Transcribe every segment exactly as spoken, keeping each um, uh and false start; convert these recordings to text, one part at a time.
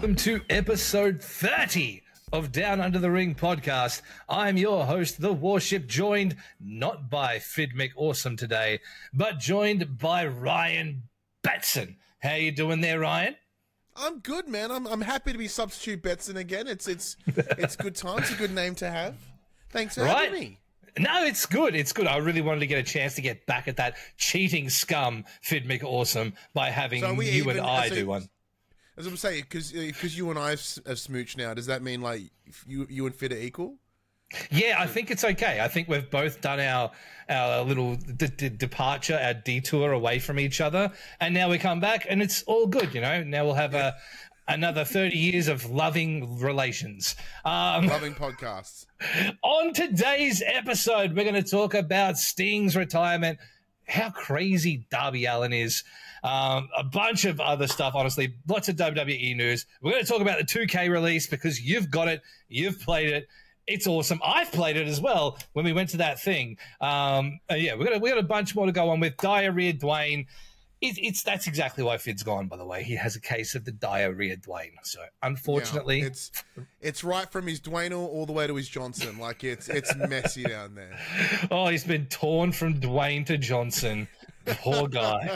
welcome to episode thirty of Down Under the Ring podcast. I'm your host, The Warship, joined not by Fid McAwesome today, but joined by Ryan Batson. How you doing there, Ryan? I'm good, man. I'm I'm happy to be substitute Betson again. It's it's it's good time. It's a good name to have. Thanks for Right. having me. No, it's good. It's good. I really wanted to get a chance to get back at that cheating scum, Fid McAwesome, by having So we you even- and I so- do one. As I'm saying, because because you and I have, s- have smooched now, does that mean like if you you and Fit are equal? Yeah, I think it's okay. I think we've both done our our little d- d- departure, our detour away from each other, and now we come back, and it's all good. You know, now we'll have a another thirty years of loving relations. Um, Loving podcasts. on today's episode, we're going to talk about Sting's retirement, how crazy Darby Allin is, um, a bunch of other stuff, honestly, lots of W W E news. We're going to talk about the two K release because you've got it, you've played it. It's awesome. I've played it as well when we went to that thing. Um, uh, yeah, we're gonna we got a bunch more to go on with. Diarrhea Dwayne. It, it's that's exactly why Fid's gone. By the way, he has a case of the diarrhea Dwayne. So unfortunately, Yeah, it's it's right from his Dwayne all the way to his Johnson. Like it's it's messy down there. oh, he's been torn from Dwayne to Johnson. Poor guy.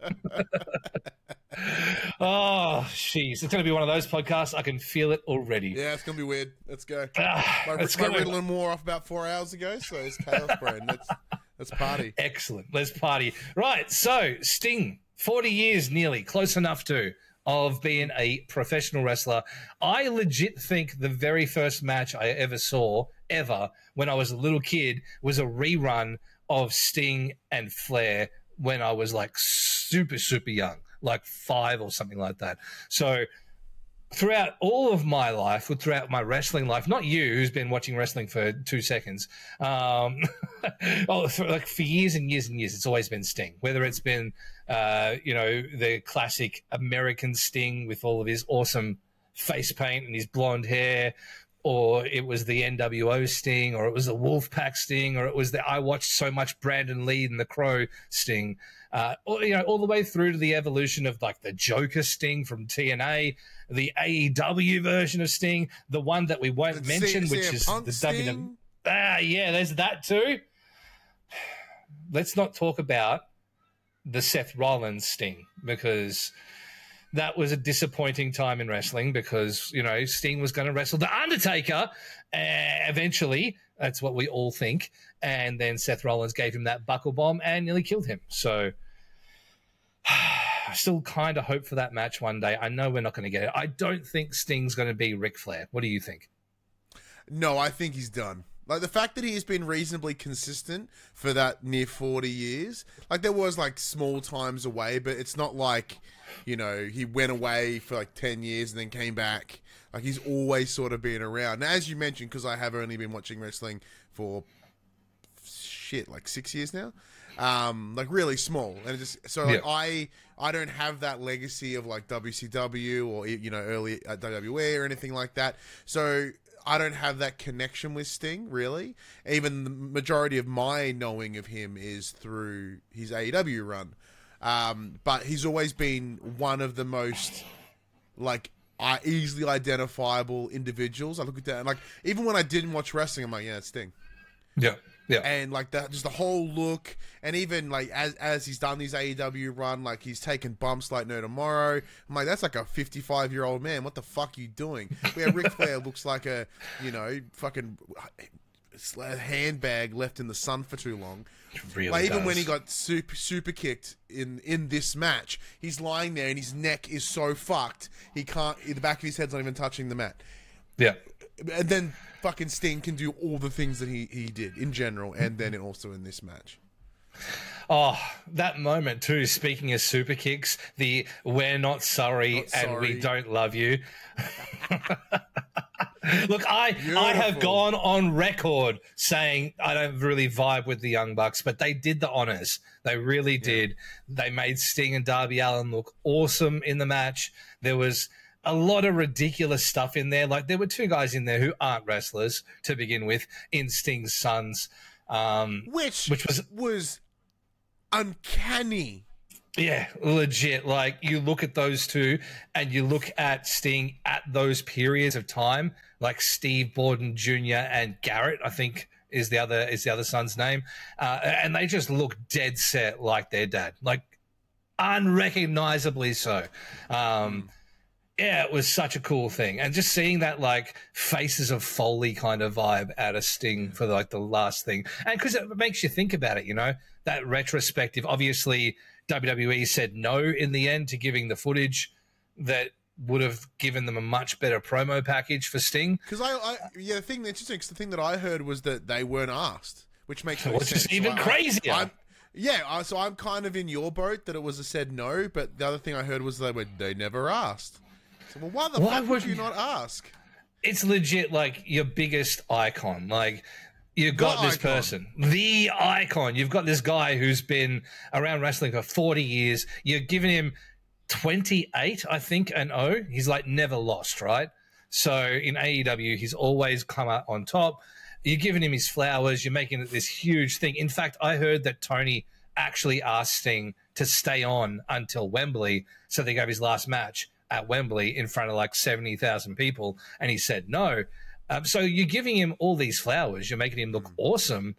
oh, jeez. It's going to be one of those podcasts. I can feel it already. Yeah, it's gonna be weird. Let's go. Ah, My, let's my go. Ritalin wore off about four hours ago, so it's chaos brain. Let's let's party. Excellent. Let's party. Right. So, Sting, forty years nearly, close enough to, of being a professional wrestler. I legit think the very first match I ever saw, ever, when I was a little kid, was a rerun of Sting and Flair when I was like super, super young, like five or something like that. So, throughout all of my life, or throughout my wrestling life, not you, who's been watching wrestling for two seconds, um, oh, for, like for years and years and years, it's always been Sting. Whether it's been, uh, you know, the classic American Sting with all of his awesome face paint and his blonde hair, or it was the N W O Sting, or it was the Wolfpack Sting, or it was the I watched so much Brandon Lee and the Crow Sting. Uh, or, you know, all the way through to the evolution of like the Joker Sting from T N A, the A E W version of Sting, the one that we won't The mention, C- which C M is Punk the W W E. Sting. Ah, yeah, there's that too. Let's not talk about the Seth Rollins Sting, because that was a disappointing time in wrestling, because, you know, Sting was going to wrestle The Undertaker uh, eventually. That's what we all think. And then Seth Rollins gave him that buckle bomb and nearly killed him. So I still kind of hope for that match one day. I know we're not going to get it. I don't think Sting's going to be Ric Flair. What do you think? No, I think he's done. Like, the fact that he has been reasonably consistent for that near forty years, like, there was, like, small times away, but it's not like, you know, he went away for, like, ten years and then came back. Like, he's always sort of been around. Now, as you mentioned, because I have only been watching wrestling for, shit, like, six years now, um, like, really small. And it just, so, like, Yeah. I, I don't have that legacy of, like, W C W or, you know, early uh, W W E or anything like that. So I don't have that connection with Sting, really. Even the majority of my knowing of him is through his A E W run. Um, but he's always been one of the most, like, uh, easily identifiable individuals. I look at that, and, like, even when I didn't watch wrestling, I'm like, yeah, it's Sting. Yeah. Yeah. And, like, that, just the whole look, and even, like, as as he's done his A E W run, like, he's taken bumps like no tomorrow. I'm like, that's like a fifty-five-year-old man. What the fuck are you doing? Where Ric Flair looks like a, you know, fucking handbag left in the sun for too long. Really Like, even does. when he got super super kicked in in this match, he's lying there and his neck is so fucked he can't. The back of his head's not even touching the mat. Yeah. And then fucking Sting can do all the things that he he did in general, and then also in this match. Oh, that moment too, speaking of super kicks, the we're not sorry Not and we sorry. don't love you. Look, I I have Beautiful. gone on record saying I don't really vibe with the Young Bucks, but they did the honors. They really did. They made Sting and Darby Allin look awesome in the match. There was a lot of ridiculous stuff in there. Like, there were two guys in there who aren't wrestlers to begin with in Sting's sons. Um, Which Which was- was uncanny. Yeah, legit. Like you look at those two and you look at Sting at those periods of time, like Steve Borden Junior and Garrett, I think is the other is the other son's name. Uh, and they just look dead set like their dad. Like unrecognizably so. Um, yeah, it was such a cool thing. And just seeing that like Faces of Foley kind of vibe out of Sting for like the last thing. And because it makes you think about it, you know, that retrospective, obviously W W E said no in the end to giving the footage that would have given them a much better promo package for Sting. Because I, I, yeah, the thing that's interesting, 'cause the thing that I heard was that they weren't asked, which makes no Which sense. is even So I- crazier. I'm, yeah, I, so I'm kind of in your boat that it was a said no, but the other thing I heard was they were they never asked. So, well, why the Why fuck would you would- not ask? It's legit like your biggest icon. Like you've got The this icon. person, the icon. You've got this guy who's been around wrestling for forty years. You're giving him twenty-eight, I think, and oh, he's like never lost, right? So in A E W, he's always come out on top. You're giving him his flowers. You're making it this huge thing. In fact, I heard that Tony actually asked Sting to stay on until Wembley, so they gave his last match at Wembley in front of like seventy thousand people, and he said no. Um, so you're giving him all these flowers. You're making him look awesome.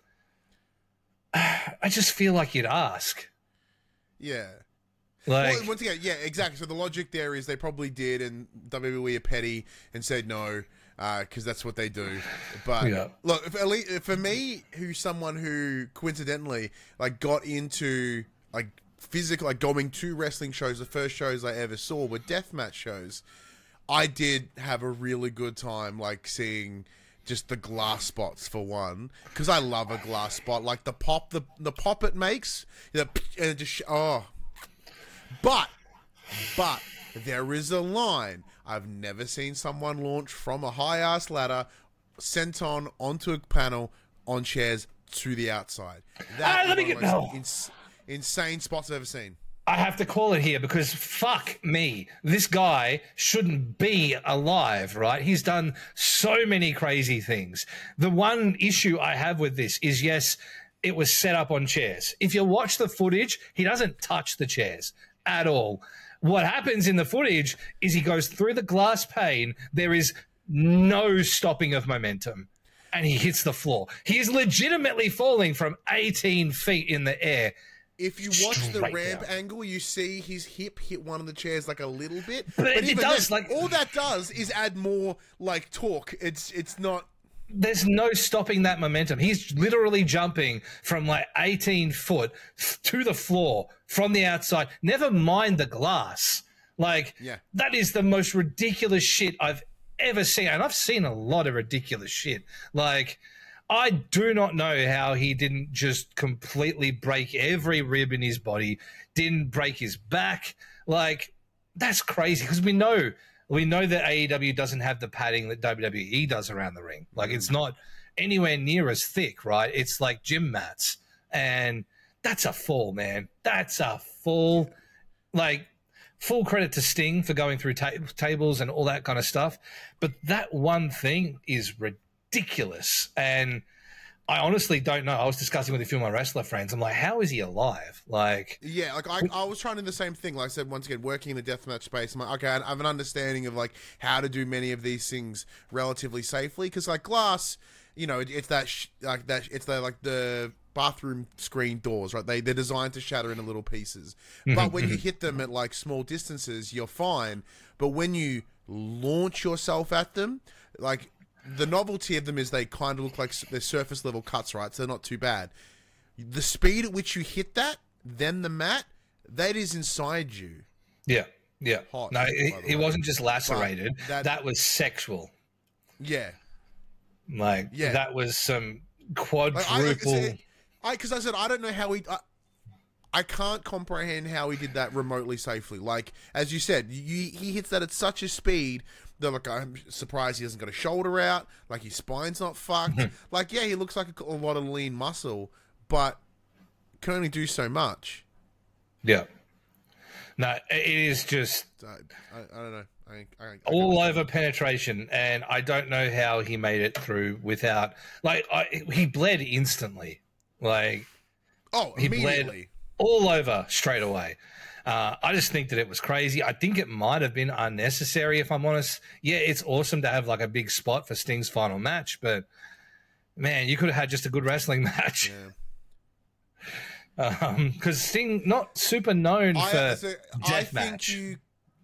I just feel like you'd ask. Yeah. Like, Well, once again, yeah, exactly. So the logic there is they probably did, and W W E are petty and said no because that's what they do. But Yeah. look, if, at least, for me, who's someone who coincidentally like got into like physical, like going to wrestling shows, the first shows I ever saw were deathmatch shows. I did have a really good time, like seeing just the glass spots for one, because I love a glass spot, like the pop, the the pop it makes, the and it just oh. But, but there is a line. I've never seen someone launch from a high ass ladder, senton onto a panel on chairs to the outside. That Ah, is let me one of get- the most no. ins- insane spots I've ever seen. I have to call it here because fuck me. This guy shouldn't be alive, right? He's done so many crazy things. The one issue I have with this is, yes, it was set up on chairs. If you watch the footage, he doesn't touch the chairs at all. What happens in the footage is he goes through the glass pane. There is no stopping of momentum. And he hits the floor. He is legitimately falling from eighteen feet in the air. If you watch the Straight ramp down. angle, you see his hip hit one of the chairs like a little bit. But it even does, then, like- all that does is add more like torque. It's it's not. There's no stopping that momentum. He's literally jumping from like eighteen foot to the floor from the outside. Never mind the glass. Like, Yeah. that is the most ridiculous shit I've ever seen. And I've seen a lot of ridiculous shit. Like, I do not know how he didn't just completely break every rib in his body, didn't break his back. Like, that's crazy because we know we know that A E W doesn't have the padding that W W E does around the ring. Like, it's not anywhere near as thick, right? It's like gym mats. And that's a fall, man. That's a fall. Like, full credit to Sting for going through ta- tables and all that kind of stuff. But that one thing is ridiculous. And I honestly don't know. I was discussing with a few of my wrestler friends. I'm like, how is he alive? Like, Yeah, like I, I was trying to do the same thing. Like I said, once again, working in the deathmatch space, I'm like, okay, I have an understanding of like how to do many of these things relatively safely. Because like glass, you know, it, it's that sh- like that. It's the like the bathroom screen doors, right? They they're designed to shatter into little pieces. But when you hit them at like small distances, you're fine. But when you launch yourself at them, like the novelty of them is they kind of look like s- they're surface level cuts, right? So they're not too bad. The speed at which you hit that, then the mat, that is inside you. yeah, yeah. Hot, No, by he, the he way. wasn't just lacerated. that- That, was sexual. Yeah. Like, Yeah. that was some Like, I, like, quadruple. I, because I said, I don't know how he, I, I can't comprehend how he did that remotely safely. Like, as you said, you, he hits that at such a speed that, like, I'm surprised he hasn't got a shoulder out. Like, his spine's not fucked. Like, yeah, he looks like a, a lot of lean muscle, but can only do so much. Yeah. No, it is just So, I, I don't know. I, I, I all over penetration, and I don't know how he made it through without, like, I, he bled instantly. Like, Oh, he bled immediately. all over straight away. Uh, I just think that it was crazy. I think it might have been unnecessary, if I'm honest. Yeah, it's awesome to have like a big spot for Sting's final match, but man, you could have had just a good wrestling match. Yeah. Um, because Sting not super known I, for so, death I think match. you.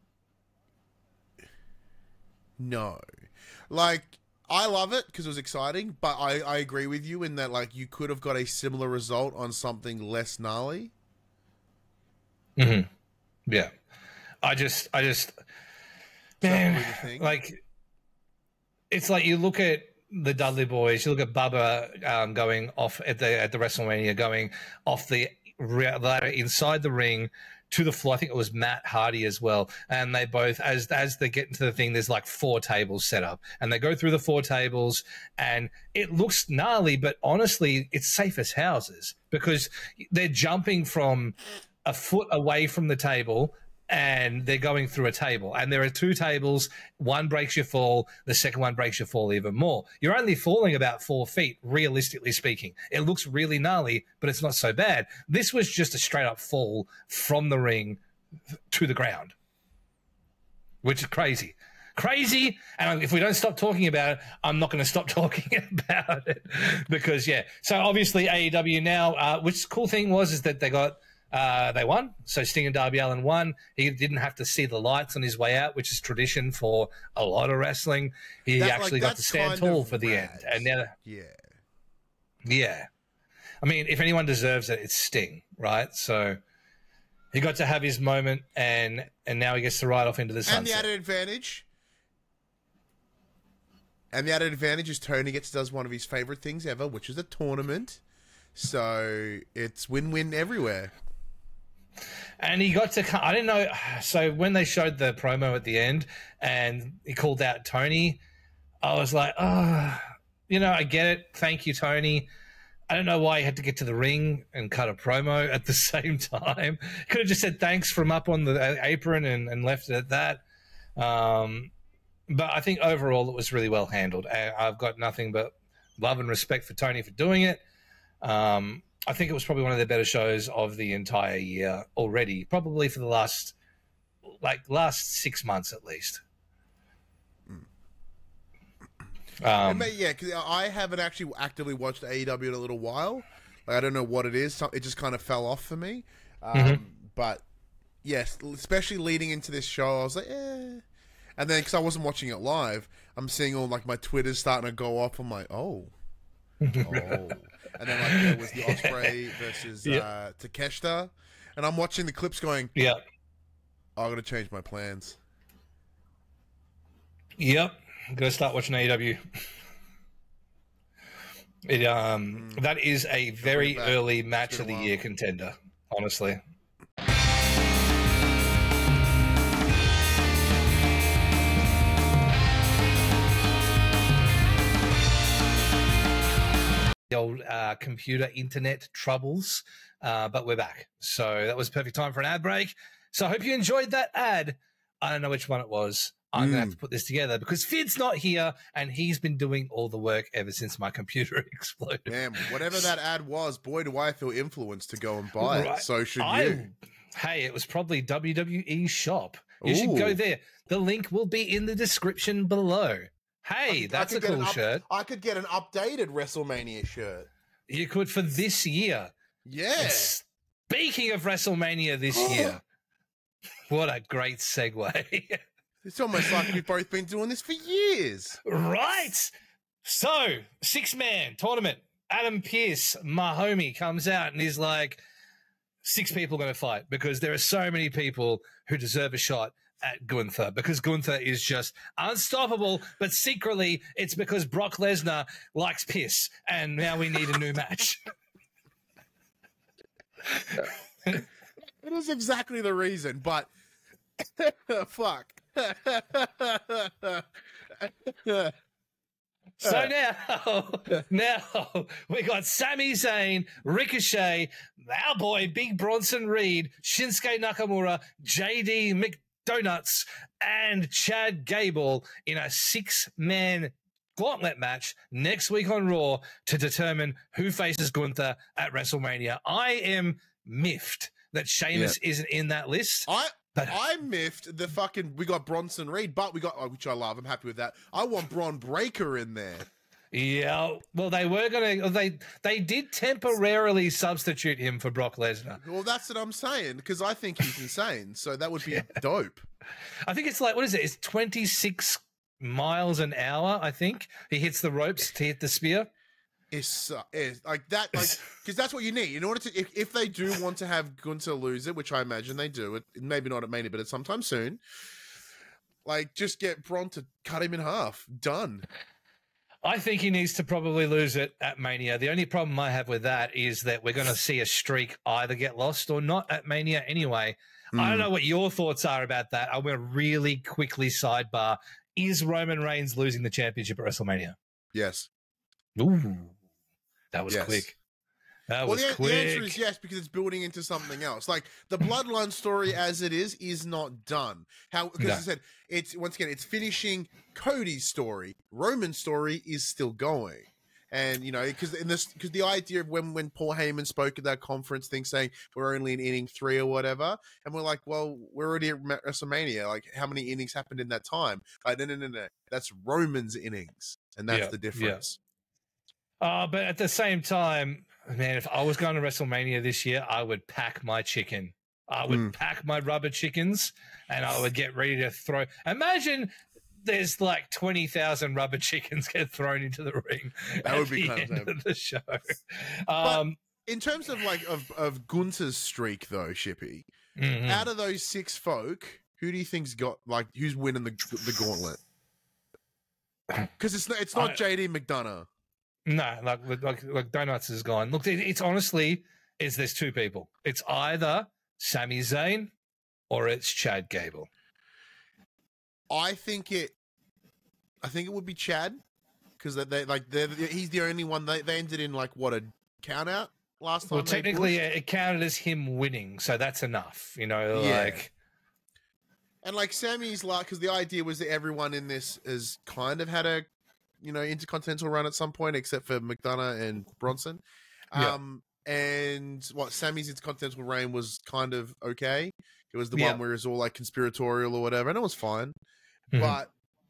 No, like I love it because it was exciting, but I, I agree with you in that like you could have got a similar result on something less gnarly. Mm-hmm. Yeah, I just, I just, man, like it's like you look at the Dudley Boys, you look at Bubba um, going off at the at the WrestleMania, going off the ladder inside the ring to the floor. I think it was Matt Hardy as well, and they both, as as they get into the thing, there's like four tables set up, and they go through the four tables, and it looks gnarly, but honestly, it's safe as houses because they're jumping from a foot away from the table and they're going through a table, and there are two tables. One breaks your fall, the second one breaks your fall even more. You're only falling about four feet, realistically speaking. It looks really gnarly, but it's not so bad. This was just a straight up fall from the ring to the ground, which is crazy. Crazy, and if we don't stop talking about it, I'm not going to stop talking about it because, yeah. So obviously A E W now, uh, which cool thing was is that they got Uh, they won. So Sting and Darby Allin won. He didn't have to see the lights on his way out, which is tradition for a lot of wrestling. He That, actually like, got to stand tall for the rad. end. And now, yeah. Yeah. I mean, if anyone deserves it, it's Sting, right? So he got to have his moment, and and now he gets to ride off into the sunset. And the added advantage... And the added advantage is Tony gets does one of his favorite things ever, which is a tournament. So it's win-win everywhere. And he got to come, I didn't know. So when they showed the promo at the end and he called out Tony, I was like, oh, you know, I get it. Thank you, Tony. I don't know why he had to get to the ring and cut a promo at the same time. Could have just said thanks from up on the apron and, and left it at that. Um, but I think overall it was really well handled. And I've got nothing but love and respect for Tony for doing it. Um, I think it was probably one of the better shows of the entire year already, probably for the last, like, last six months at least. Um, yeah, because I haven't actually actively watched A E W in a little while. Like, I don't know what it is. It just kind of fell off for me. Um, mm-hmm. But, yes, especially leading into this show, I was like, eh. And then, because I wasn't watching it live, I'm seeing all, like, my Twitters starting to go off. I'm like, oh. Oh. And then like there was the Ospreay versus yep. uh, Takeshita, and I'm watching the clips going, yeah, oh, I'm gonna change my plans. Yep, I'm gonna start watching A E W. It um mm. that is a very early match of the year contender, honestly. The old uh, computer internet troubles, uh, but we're back. So that was perfect time for an ad break. So I hope you enjoyed that ad. I don't know which one it was. I'm mm. going to have to put this together because Fid's not here and he's been doing all the work ever since my computer exploded. Damn, whatever that ad was, boy, do I feel influenced to go and buy right. it. So should I, you. Hey, it was probably W W E Shop. You Ooh. should go there. The link will be in the description below. Hey, could, that's a cool up, shirt. I could get an updated WrestleMania shirt. You could for this year. Yeah. And speaking of WrestleMania this year, what a great segue. It's almost like we've both been doing this for years. Right. So, six-man tournament. Adam Pearce, my homie, comes out and he's like, six people going to fight because there are so many people who deserve a shot at Gunther because Gunther is just unstoppable, but secretly it's because Brock Lesnar likes piss and now we need a new match. It is exactly the reason, but fuck. So now, now we got Sami Zayn, Ricochet, our boy Big Bronson Reed, Shinsuke Nakamura, J D McDonuts, and Chad Gable in a six-man gauntlet match next week on Raw to determine who faces Gunther at WrestleMania. I am miffed that Sheamus yeah. isn't in that list. I but I miffed the fucking. We got Bronson Reed, but we got oh, which I love. I'm happy with that. I want Bron Breakker in there. Yeah, well, they were gonna. They they did temporarily substitute him for Brock Lesnar. Well, that's what I'm saying because I think he's insane. So that would be yeah. dope. I think it's like what is it? It's twenty-six miles an hour. I think he hits the ropes to hit the spear. It's, uh, it's like that, like because that's what you need in order to. If, if they do want to have Gunther lose it, which I imagine they do, it maybe not at Mania, but it's sometime soon. Like, just get Bron to cut him in half. Done. I think he needs to probably lose it at Mania. The only problem I have with that is that we're going to see a streak either get lost or not at Mania anyway. Mm. I don't know what your thoughts are about that. I'm going to really quickly sidebar. Is Roman Reigns losing the championship at WrestleMania? Yes. Ooh, that was yes. quick. That well, was the, quick. the answer is yes, because it's building into something else. Like the Bloodline story as it is is not done. How because no. I said it's once again it's finishing Cody's story. Roman's story is still going, and you know because in this because the idea of when when Paul Heyman spoke at that conference thing saying we're only in inning three or whatever, and we're like, well, we're already at WrestleMania. Like how many innings happened in that time? Like no, no, no, no. That's Roman's innings, and that's yeah, the difference. Yeah. Uh, but at the same time. Man, if I was going to WrestleMania this year, I would pack my chicken. I would mm. pack my rubber chickens, and I would get ready to throw. Imagine there's like twenty thousand rubber chickens get thrown into the ring. That would be kind of, of the show. But um, in terms of like of of Gunther's streak, though, Shippy, mm-hmm. out of those six folk, who do you think's got like who's winning the the gauntlet? Because it's not it's not I, J D McDonough. No, like like like Donuts is gone. Look, it, it's honestly, is there's two people. It's either Sami Zayn or it's Chad Gable. I think it. I think it would be Chad because they, they like they he's the only one they they ended in like what a count out last time. Well, technically, it counted as him winning, so that's enough. You know, yeah. like. And like Sammy's like because the idea was that everyone in this has kind of had a. You know, intercontinental run at some point, except for McDonough and Bronson. Um, yeah. And what Sammy's intercontinental reign was kind of okay. It was the yeah. one where it was all like conspiratorial or whatever, and it was fine. Mm-hmm. But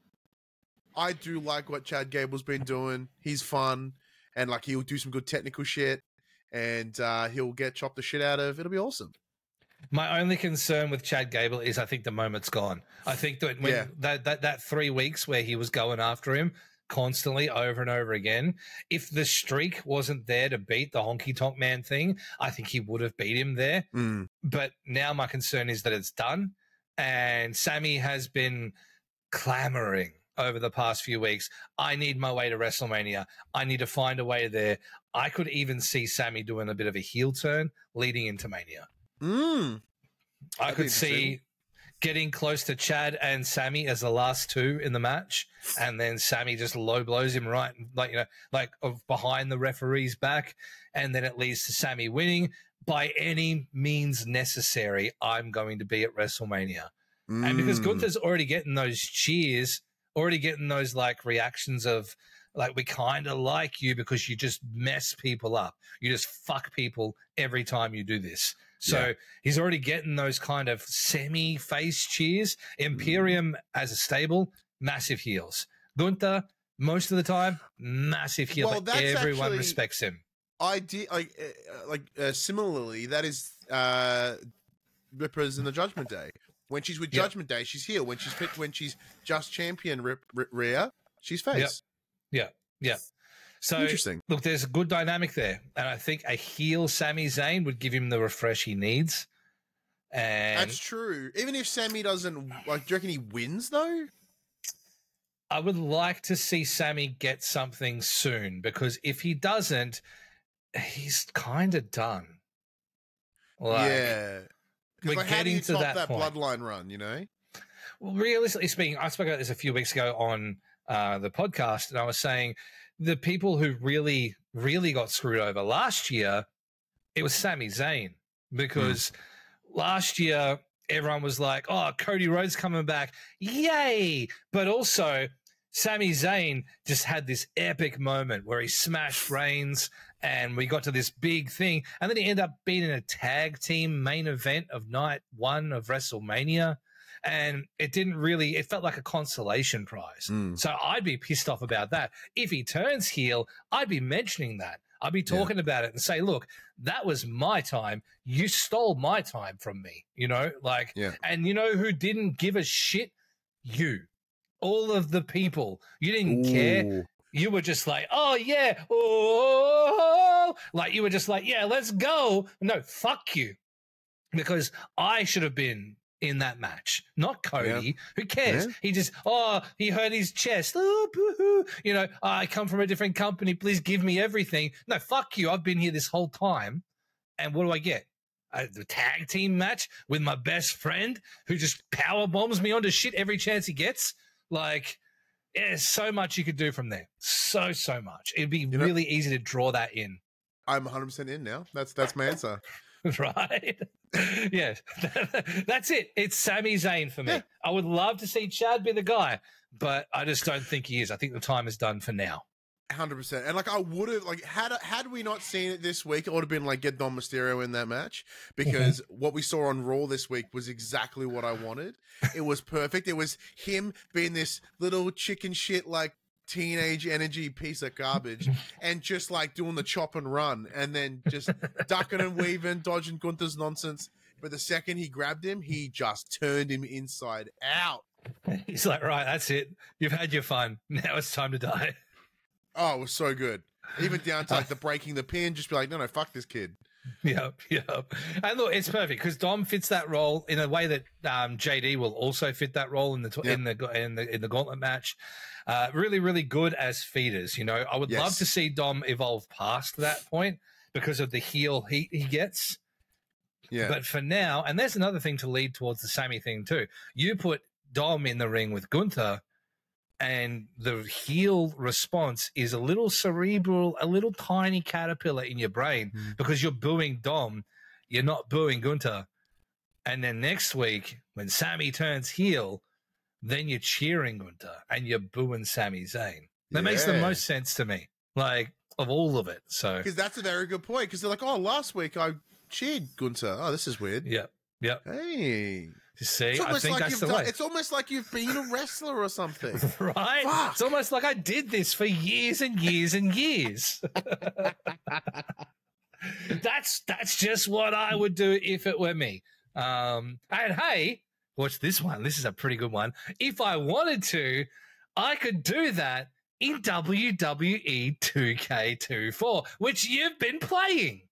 I do like what Chad Gable's been doing. He's fun, and like he'll do some good technical shit, and uh, he'll get chopped the shit out of. It'll be awesome. My only concern with Chad Gable is I think the moment's gone. I think that when yeah. that, that that three weeks where he was going after him. Constantly over and over again. If the streak wasn't there to beat the Honky Tonk Man thing, I think he would have beat him there. Mm. But now my concern is that it's done. And Sammy has been clamoring over the past few weeks. I need my way to WrestleMania. I need to find a way there. I could even see Sammy doing a bit of a heel turn leading into Mania. Mm. I That'd could see getting close to Chad and Sammy as the last two in the match, and then Sammy just low blows him right, like you know, like of behind the referee's back, and then it leads to Sammy winning by any means necessary. I'm going to be at WrestleMania, mm. and because Gunther's already getting those cheers, already getting those like reactions of like we kind of like you because you just mess people up, you just fuck people every time you do this. So yeah. he's already getting those kind of semi-face cheers. Imperium mm. as a stable, massive heels. Gunther, most of the time, massive heel. Well, but everyone actually, respects him. I did like uh, like uh, similarly. That is uh, Rippers in the Judgment Day. When she's with Judgment yep. Day, she's heel. When she's picked, when she's just champion Rip, Rip, Rhea, she's face. Yeah, yeah. So, interesting. Look, there's a good dynamic there. And I think a heel Sami Zayn would give him the refresh he needs. And that's true. Even if Sammy doesn't, like, do you reckon he wins, though? I would like to see Sammy get something soon because if he doesn't, he's kind of done. Like, yeah. We're like, getting how do you to top that, that point. bloodline run, you know? Well, realistically speaking, I spoke about this a few weeks ago on uh, the podcast, and I was saying the people who really, really got screwed over last year, it was Sami Zayn because mm. last year everyone was like, oh, Cody Rhodes coming back. Yay. But also Sami Zayn just had this epic moment where he smashed Reigns and we got to this big thing. And then he ended up being in a tag team main event of night one of WrestleMania. And it didn't really, it felt like a consolation prize. Mm. So I'd be pissed off about that. If he turns heel, I'd be mentioning that. I'd be talking yeah. about it and say, look, that was my time. You stole my time from me, you know, like, yeah. and you know who didn't give a shit? You. All of the people. You didn't Ooh. care. You were just like, oh, yeah. Oh, like you were just like, yeah, let's go. No, fuck you. Because I should have been in that match, not Cody. Yeah. Who cares? Yeah. He just, oh, he hurt his chest. Oh, boo-hoo. You know, oh, I come from a different company. Please give me everything. No, fuck you. I've been here this whole time. And what do I get? A the tag team match with my best friend who just power bombs me onto shit every chance he gets. Like, yeah, there's so much you could do from there. So, so much. It'd be you really know, easy to draw that in. I'm one hundred percent in now. That's that's my answer. Right? Yeah. That's it. It's Sami Zayn for me. Yeah. I would love to see Chad be the guy, but I just don't think he is. I think the time is done for now. one hundred percent. And like I would have like had had we not seen it this week, it would have been like get Dom Mysterio in that match because mm-hmm. what we saw on Raw this week was exactly what I wanted. It was perfect. It was him being this little chicken shit like teenage energy piece of garbage and just like doing the chop and run and then just ducking and weaving, dodging Gunther's nonsense. But the second he grabbed him, he just turned him inside out. He's like, right, that's it. You've had your fun. Now it's time to die. Oh, it was so good. Even down to like the breaking the pin, just be like, no, no, fuck this kid. Yep, yep. And look, it's perfect because Dom fits that role in a way that um, J D will also fit that role in the yep. in the in the in the gauntlet match. Uh, really, really good as feeders. You know, I would yes. love to see Dom evolve past that point because of the heel heat he gets. Yeah. But for now, and there's another thing to lead towards the Sammy thing too. You put Dom in the ring with Gunther. And the heel response is a little cerebral, a little tiny caterpillar in your brain mm. because you're booing Dom. You're not booing Gunther. And then next week, when Sammy turns heel, then you're cheering Gunther and you're booing Sami Zayn. That yeah. makes the most sense to me, like, of all of it. So because that's a very good point. Because they're like, oh, last week I cheered Gunther. Oh, this is weird. Yeah. Yep. Hey. You see, I think like that's the done, way. It's almost like you've been a wrestler or something. Right? Fuck. It's almost like I did this for years and years and years. that's that's just what I would do if it were me. Um, and hey, watch this one. This is a pretty good one. If I wanted to, I could do that in W W E two K twenty-four, which you've been playing.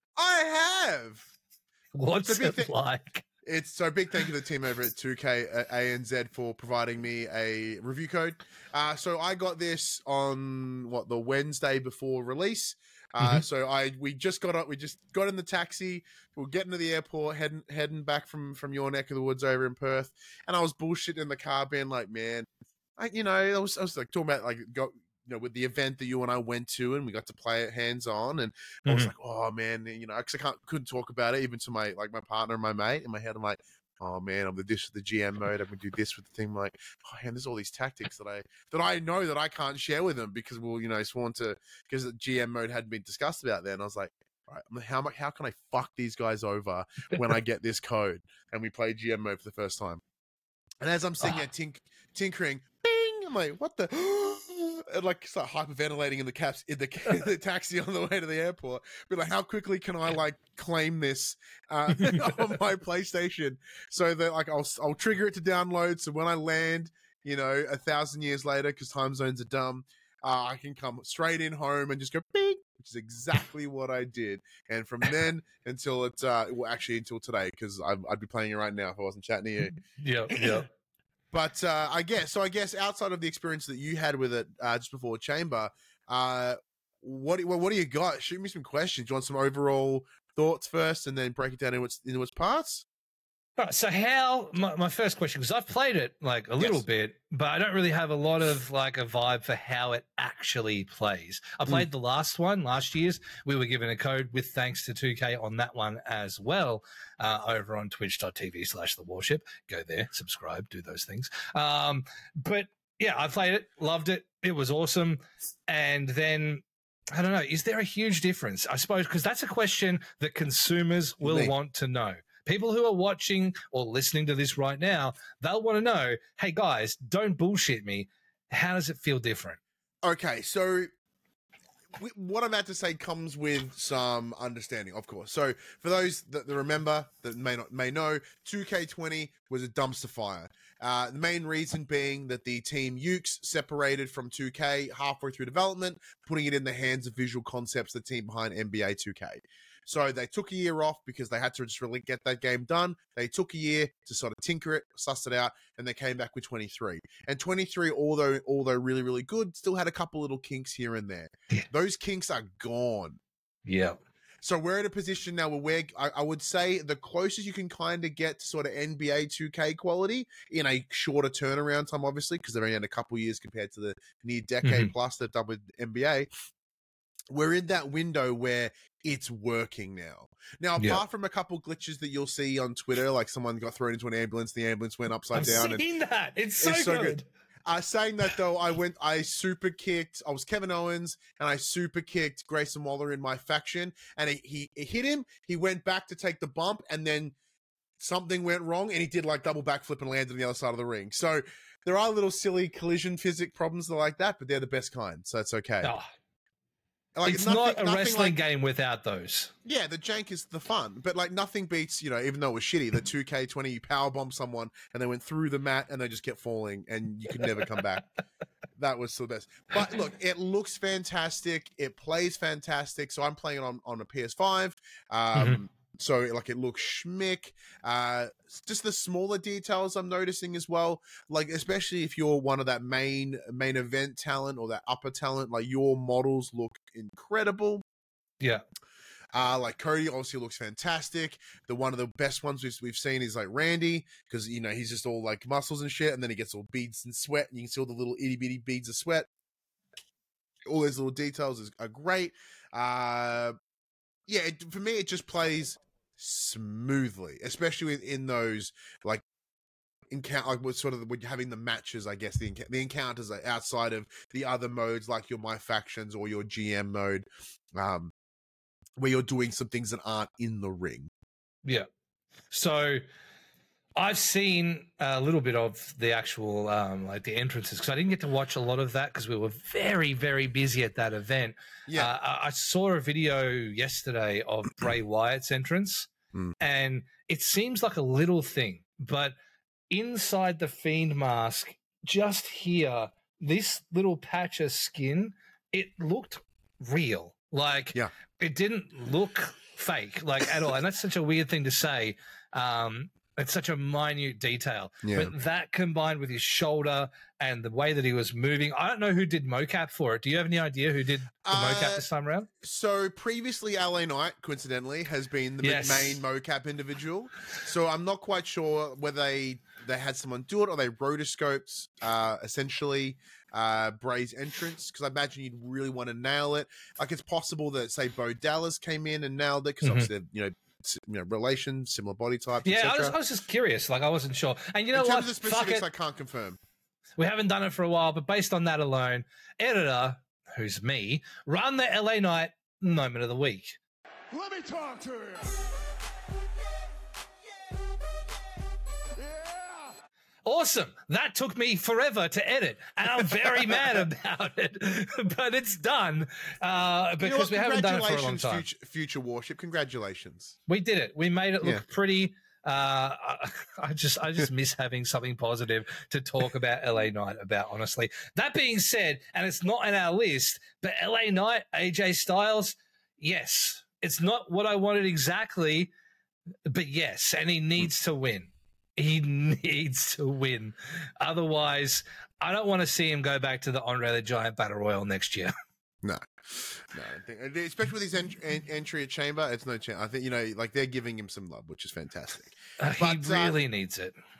I have. What's it th- like? It's so big thank you to the team over at two K A N Z for providing me a review code. Uh, so I got this on what the Wednesday before release. Uh, mm-hmm. So I we just got up, we just got in the taxi. We we're getting to the airport, heading heading back from from your neck of the woods over in Perth, and I was bullshitting in the car, being like, man, I you know I was I was like talking about like go. You know, with the event that you and I went to, and we got to play it hands on, and mm-hmm. I was like, "Oh man," you know, because I can't couldn't talk about it even to my like my partner and my mate. In my head, I'm like, "Oh man, I'm the this with the G M mode. I'm gonna do this with the thing." I'm like, "Oh man, there's all these tactics that I that I know that I can't share with them because we'll you know sworn to because the G M mode hadn't been discussed about then." I was like, "All right, how much? How can I fuck these guys over when I get this code?" And we played G M mode for the first time. And as I'm sitting there tink- tinkering, bing, I'm like, "What the?" And like start hyperventilating in the caps in the, in the taxi on the way to the airport. Be like, how quickly can I like claim this uh, on my PlayStation so that like I'll I'll trigger it to download. So when I land, you know, a thousand years later, because time zones are dumb, uh, I can come straight in home and just go bing, which is exactly what I did. And from then until it's uh, well, actually until today, because I'd be playing it right now if I wasn't chatting to you. Yeah, yeah. But uh, I guess so. I guess outside of the experience that you had with it uh, just before Chamber, uh, what well, what do you got? Shoot me some questions. Do you want some overall thoughts first, and then break it down into its into its parts? All right, so how my, my first question, because I've played it like a little yes. bit, but I don't really have a lot of like a vibe for how it actually plays. I played mm. the last one last year's. We were given a code with thanks to two K on that one as well, uh, over on twitch dot t v slash the warship. Go there, subscribe, do those things. Um, but Yeah, I played it, loved it. It was awesome. And then, I don't know, is there a huge difference? I suppose, because that's a question that consumers will Me. want to know. People who are watching or listening to this right now, they'll want to know, hey, guys, don't bullshit me. How does it feel different? Okay, so w- what I'm about to say comes with some understanding, of course. So for those that remember, that may not may know, two K twenty was a dumpster fire. Uh, the main reason being that the team Ukes separated from two K halfway through development, putting it in the hands of Visual Concepts, the team behind N B A two K. So they took a year off because they had to just really get that game done. They took a year to sort of tinker it, suss it out, and they came back with twenty-three. And twenty-three, although although really, really good, still had a couple little kinks here and there. Yeah. Those kinks are gone. Yeah. So we're in a position now where we're, I, I would say the closest you can kind of get to sort of N B A two K quality in a shorter turnaround time, obviously, because they've only had a couple years compared to the near decade Mhm. plus they've done with N B A. We're in that window where it's working now. Now, apart Yeah. from a couple glitches that you'll see on Twitter, like someone got thrown into an ambulance, the ambulance went upside I've down. And seen that. It's so, It's so good. good. Uh, saying that though, I went, I super kicked, I was Kevin Owens, and I super kicked Grayson Waller in my faction, and he, he, he hit him, he went back to take the bump, and then something went wrong, and he did like double backflip and landed on the other side of the ring. So there are little silly collision physics problems like that, but they're the best kind, so it's okay. Oh, Like, it's nothing- not a nothing wrestling like- game without those. Yeah, the jank is the fun, but like nothing beats, you know, even though it was shitty, the two K twenty, you powerbomb someone and they went through the mat and they just kept falling and you could never come back. That was the best. But look, it looks fantastic. It plays fantastic. So I'm playing it on, on a P S five. Um, Mm-hmm. So like it looks schmick. Uh, just the smaller details I'm noticing as well. Like especially if you're one of that main main event talent or that upper talent, like your models look incredible. Yeah. Uh, like Cody obviously looks fantastic. The one of the best ones we've, we've seen is like Randy, because you know he's just all like muscles and shit, and then he gets all beads and sweat, and you can see all the little itty bitty beads of sweat. All those little details is, are great. Uh, yeah, it, for me it just plays smoothly, especially in, in those like encounter, like with sort of with having the matches. I guess the the encounters are outside of the other modes, like your My Factions or your G M mode. Um. Where you're doing some things that aren't in the ring. Yeah. So I've seen a little bit of the actual, um, like the entrances, because I didn't get to watch a lot of that because we were very, very busy at that event. Yeah. Uh, I- I saw a video yesterday of Bray Wyatt's entrance, Mm. and it seems like a little thing, but inside the Fiend mask, just here, this little patch of skin, it looked real. Like, Yeah. it didn't look fake, like at all. And that's such a weird thing to say. Um, it's such a minute detail. Yeah. But that combined with his shoulder and the way that he was moving, I don't know who did mocap for it. Do you have any idea who did the Uh, mocap this time around? So previously, L A Knight, coincidentally, has been the Yes. main mocap individual. So I'm not quite sure whether they they had someone do it or they rotoscoped uh, essentially uh, Bray's entrance, because I imagine you'd really want to nail it. Like it's possible that say Bo Dallas came in and nailed it because Mhm. obviously you know s- you know relation, similar body types. Yeah, I et was, cetera. I was just curious. Like, I wasn't sure. And you know In what? terms of Fuck specifics, it. I can't confirm. We haven't done it for a while, but based on that alone, editor, who's me, run the L A Knight moment of the week. Let me talk to you. Yeah. Awesome. That took me forever to edit, and I'm very mad about it, but it's done uh, You know because what? we haven't done it for a long Congratulations, time. Future, Future Warship. Congratulations. We did it. We made it look Yeah. pretty. Uh, I, I just, I just miss having something positive to talk about L A Knight about. Honestly, that being said, and it's not in our list, but L A Knight, A J Styles, yes, it's not what I wanted exactly, but yes, and he needs to win. He needs to win. Otherwise, I don't want to see him go back to the Andre the Giant Battle Royal next year. No, no, I don't think, especially with his ent- en- entry at Chamber, it's no chance. I think you know, like they're giving him some love, which is fantastic. Uh, But, he uh, really needs it.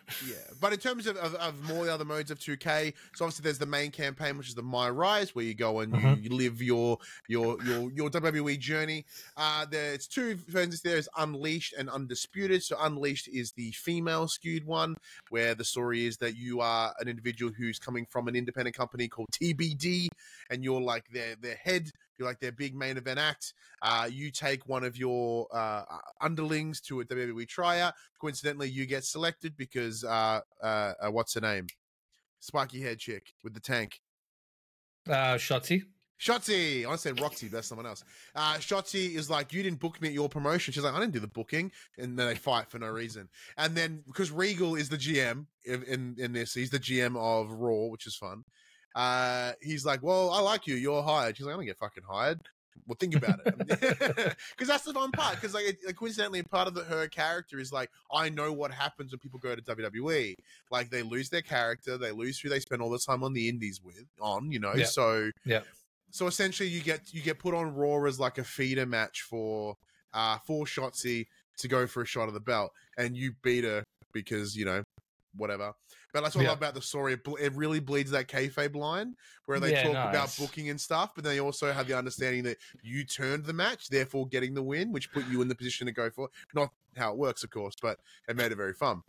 Yeah, but in terms of, of, of more the other modes of two K, so obviously there's the main campaign, which is the My Rise, where you go and Mhm. you, you live your your your your W W E journey. Uh, there's two versions there: is Unleashed and Undisputed. So Unleashed is the female skewed one, where the story is that you are an individual who's coming from an independent company called T B D, and you're like their their head. You're like their big main event act. Uh, you take one of your uh, underlings to a W W E tryout. Coincidentally, you get selected because uh, uh, uh, what's her name? Spiky head chick with the tank. Uh, Shotzi. Shotzi. I said Roxy, but that's someone else. Uh, Shotzi is like, you didn't book me at your promotion. She's like, I didn't do the booking. And then they fight for no reason. And then, because Regal is the G M in, in, in this, he's the G M of Raw, which is fun. Uh, he's like, well, I like you. You're hired. She's like, I don't get fucking hired. Well, think about it, because that's the fun part. Because like, it, like, coincidentally, part of the, her character is like, I know what happens when people go to W W E. Like, they lose their character, they lose who they spend all the time on the indies with, on, you know. Yeah. So, Yeah. So essentially, you get you get put on Raw as like a feeder match for uh for Shotzi to go for a shot of the belt, and you beat her because you know whatever. But that's what Yeah. I love about the story. It, ble- it really bleeds that kayfabe line where they Yeah, talk about nice. booking and stuff, but they also have the understanding that you turned the match, therefore getting the win, which put you in the position to go for it. Not how it works, of course, but it made it very fun.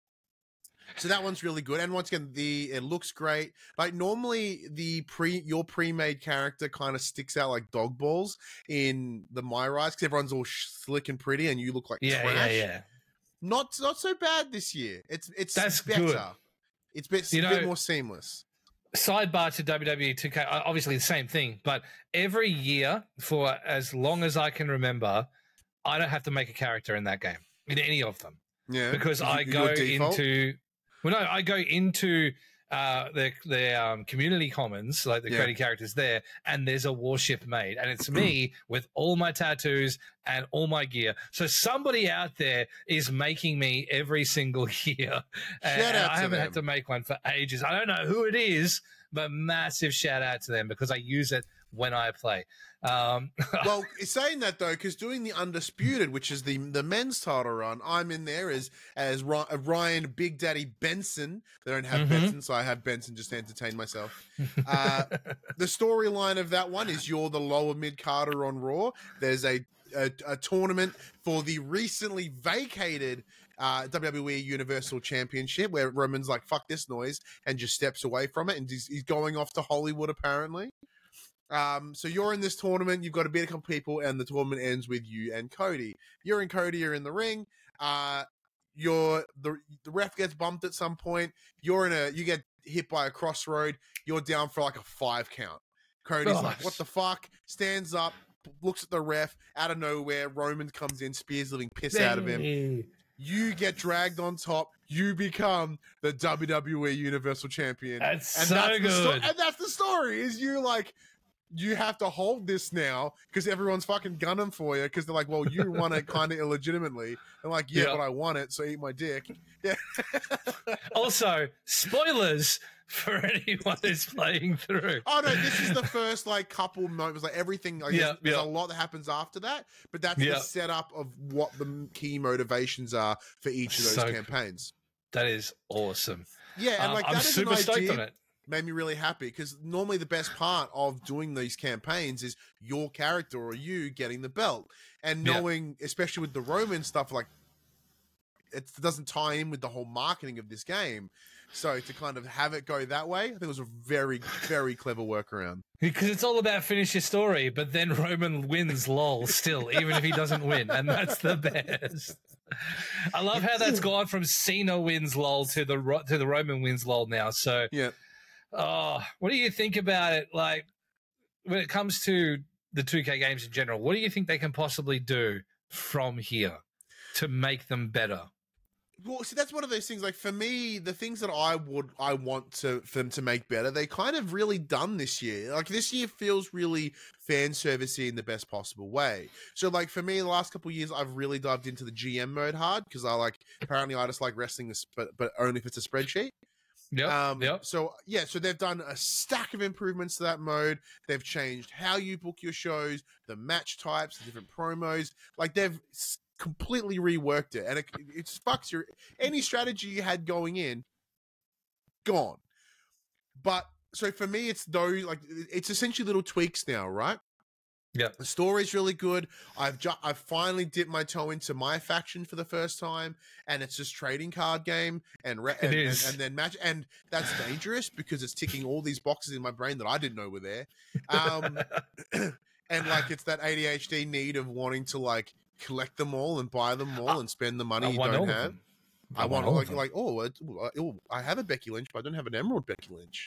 So that one's really good, and once again, the it looks great. Like normally, the pre your pre-made character kind of sticks out like dog balls in the My Rise because everyone's all slick and pretty, and you look like Yeah, trash. yeah, yeah. Not not so bad this year. It's it's That's better. good. It's bit, You a know- bit more seamless. Sidebar to W W E two K, uh, obviously the same thing, but every year for as long as I can remember, I don't have to make a character in that game, in any of them, Yeah, because You- I your go default? into, well, no, I go into uh, the the um, community commons, like the Yeah. creating characters there, and there's a warship made, and it's me with all my tattoos and all my gear. So somebody out there is making me every single year. And Shout out I to haven't them. had to make one for ages. I don't know who it is, but massive shout out to them because I use it when I play. Um, Well, saying that though, because doing the Undisputed, which is the the men's title run, I'm in there as as Ry- Ryan Big Daddy Benson. They don't have Mhm. Benson, so I have Benson just to entertain myself. Uh, the storyline of that one is you're the lower mid carder on Raw. There's a, a a tournament for the recently vacated uh, W W E Universal Championship where Roman's like, fuck this noise, and just steps away from it, and he's, he's going off to Hollywood apparently. Um, so you're in this tournament, you've got to beat a couple people, and the tournament ends with you and Cody. You and Cody are in the ring. Uh, you're the the ref gets bumped at some point. You're in a you get hit by a crossroad. You're down for like a five count. Cody's Oh. like, "What the fuck?" Stands up, looks at the ref. Out of nowhere, Roman comes in, spears the living piss out of him. Hey. You get dragged on top. You become the W W E Universal Champion. That's and so that's the sto- good. and that's the story. Is you like you have to hold this now because everyone's fucking gunning for you because they're like, well, you won it kind of illegitimately. And like, yeah, Yeah. but I won it, so eat my dick. Yeah. Also, spoilers for anyone who's playing through. Oh no, this is the first like couple moments, like everything. Like, Yeah, there's, there's yeah. a lot that happens after that, but that's Yeah. the setup of what the key motivations are for each of those So- campaigns. That is awesome. Yeah, and Um, like I'm that is super an stoked idea. on it. Made me really happy because normally the best part of doing these campaigns is your character or you getting the belt and Yeah. knowing, especially with the Roman stuff, like it doesn't tie in with the whole marketing of this game. So to kind of have it go that way, I think it was a very, very clever workaround. Because it's all about finish your story, but then Roman wins lol still, even if he doesn't win. And that's the best. I love how that's gone from Cena wins lol to the Ro- to the Roman wins lol now. So, Yeah. oh, what do you think about it? Like, when it comes to the two K games in general, what do you think they can possibly do from here to make them better? Well, see, that's one of those things. Like for me, the things that I would, I want to for them to make better, they kind of really done this year. Like this year feels really fan servicey in the best possible way. So, like for me, the last couple of years, I've really dived into the G M mode hard because I like. Apparently, I just like wrestling this, but but only if it's a spreadsheet. Yep. Um, yep. So yeah, so they've done a stack of improvements to that mode. They've changed how you book your shows, the match types, the different promos. Like they've completely reworked it, and it, it fucks your any strategy you had going in, gone. But so for me, it's those like it's essentially little tweaks now, right? Yeah, the story's really good. I've ju- I've finally dipped my toe into my faction for the first time, and it's just trading card game and re- and, and, and then match, and that's dangerous because it's ticking all these boxes in my brain that I didn't know were there. Um, and like it's that A D H D need of wanting to like collect them all and buy them all and spend the money I you want don't all of have. them. I, I want, want all like of them. like oh, it, oh I have a Becky Lynch, but I don't have an Emerald Becky Lynch.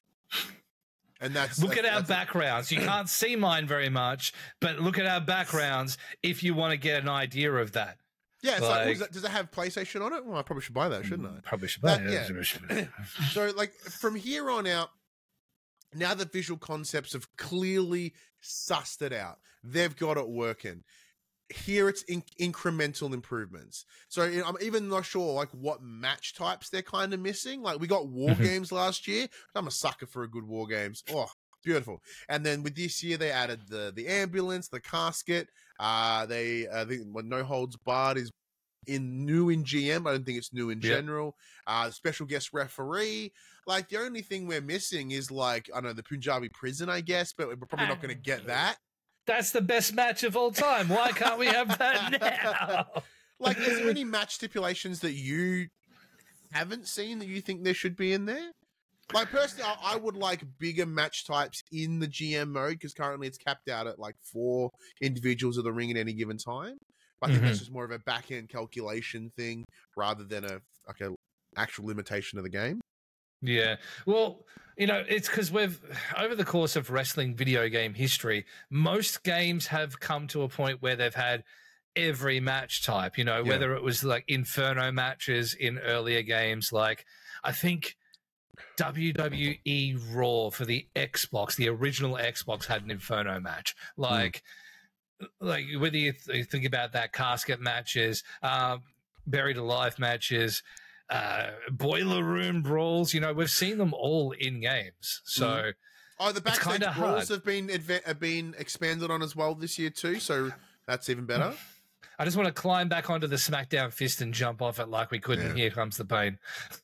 And that's look that's, at our that's, backgrounds. You can't see mine very much, but look at our backgrounds if you want to get an idea of that. Yeah, it's like, Like- oh, does, that, does it have PlayStation on it? Well, I probably should buy that, shouldn't I? Probably should buy That- it. yeah. So, like, from here on out, now the visual concepts have clearly sussed it out. They've got it working. Here it's in- incremental improvements. So you know, I'm even not sure like what match types they're kind of missing. Like we got war Mhm. games last year. I'm a sucker for a good war games. Oh, beautiful. And then with this year they added the the ambulance, the casket. Uh, they uh, the well, no holds barred is in new in G M. I don't think it's new in Yep. general. Uh, special guest referee. Like the only thing we're missing is like I don't know the Punjabi prison, I guess, but we're probably not going to get that. That's the best match of all time. Why can't we have that now? Like, is there any match stipulations that you haven't seen that you think there should be in there? Like, personally, I, I would like bigger match types in the G M mode because currently it's capped out at like four individuals of the ring at any given time. But I think that's Mhm. just more of a back end calculation thing rather than a like a actual limitation of the game. Yeah. Well, you know, it's because we've, over the course of wrestling video game history, most games have come to a point where they've had every match type, you know, Yeah. whether it was like Inferno matches in earlier games. Like, I think W W E Raw for the Xbox, the original Xbox, had an Inferno match. Like, like whether you, th- you think about that, casket matches, uh, buried alive matches, uh, boiler room brawls, you know, we've seen them all in games. So, Oh, the backstage kinda brawls hard. have been adva- have been expanded on as well this year too, so that's even better. I just want to climb back onto the SmackDown fist and jump off it like we could. And Yeah. here comes the pain.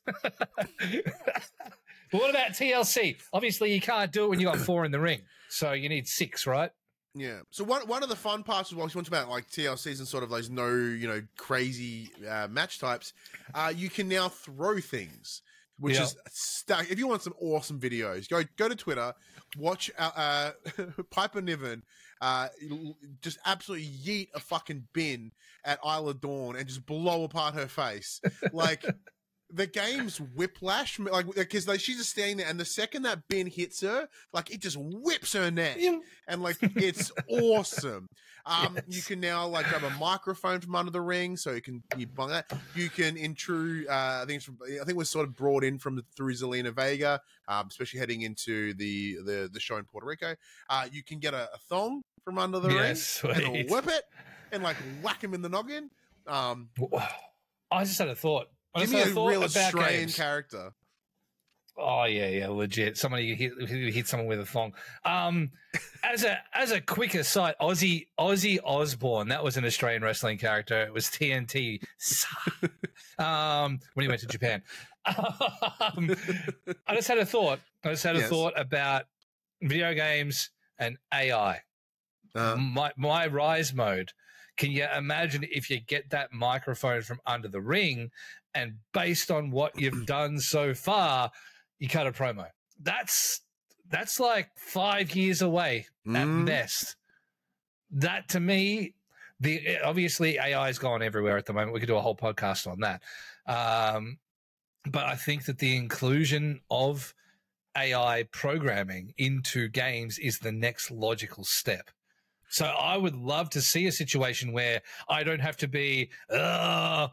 But what about T L C? Obviously, you can't do it when you got four in the ring, so you need six, right? Yeah. So one one of the fun parts was what you want about like T L Cs and sort of those no you know crazy uh, match types. Uh, you can now throw things, which Yeah. is stuck. If you want some awesome videos, go go to Twitter, watch uh, uh, Piper Niven uh, just absolutely yeet a fucking bin at Isla Dawn and just blow apart her face like. The game's whiplash, like because like, she's just standing there, and the second that bin hits her, like it just whips her neck, and like it's awesome. Um, Yes. you can now like grab a microphone from under the ring, so you can you buy that. You can intrude. Uh, I think it's from, I think it was sort of brought in from through Zelina Vega, um, especially heading into the the the show in Puerto Rico. Uh, you can get a, a thong from under the Yes, ring and sweet. whip it and like whack him in the noggin. Um, I just had a thought. I give just me had a a thought real about Australian games. character. Oh yeah, yeah, legit. Somebody who hit, who hit someone with a thong. Um, as a as a quick aside, Ozzy Ozzy Osbourne, that was an Australian wrestling character. It was T N T. um, when he went to Japan. Um, I just had a thought. I just had a Yes. thought about video games and A I. Uh, my my rise mode. Can you imagine if you get that microphone from under the ring, and based on what you've done so far, you cut a promo? That's that's like five years away at Mm. best. That to me, the obviously A I has gone everywhere at the moment. We could do a whole podcast on that. Um, but I think that the inclusion of A I programming into games is the next logical step. So I would love to see a situation where I don't have to be uh,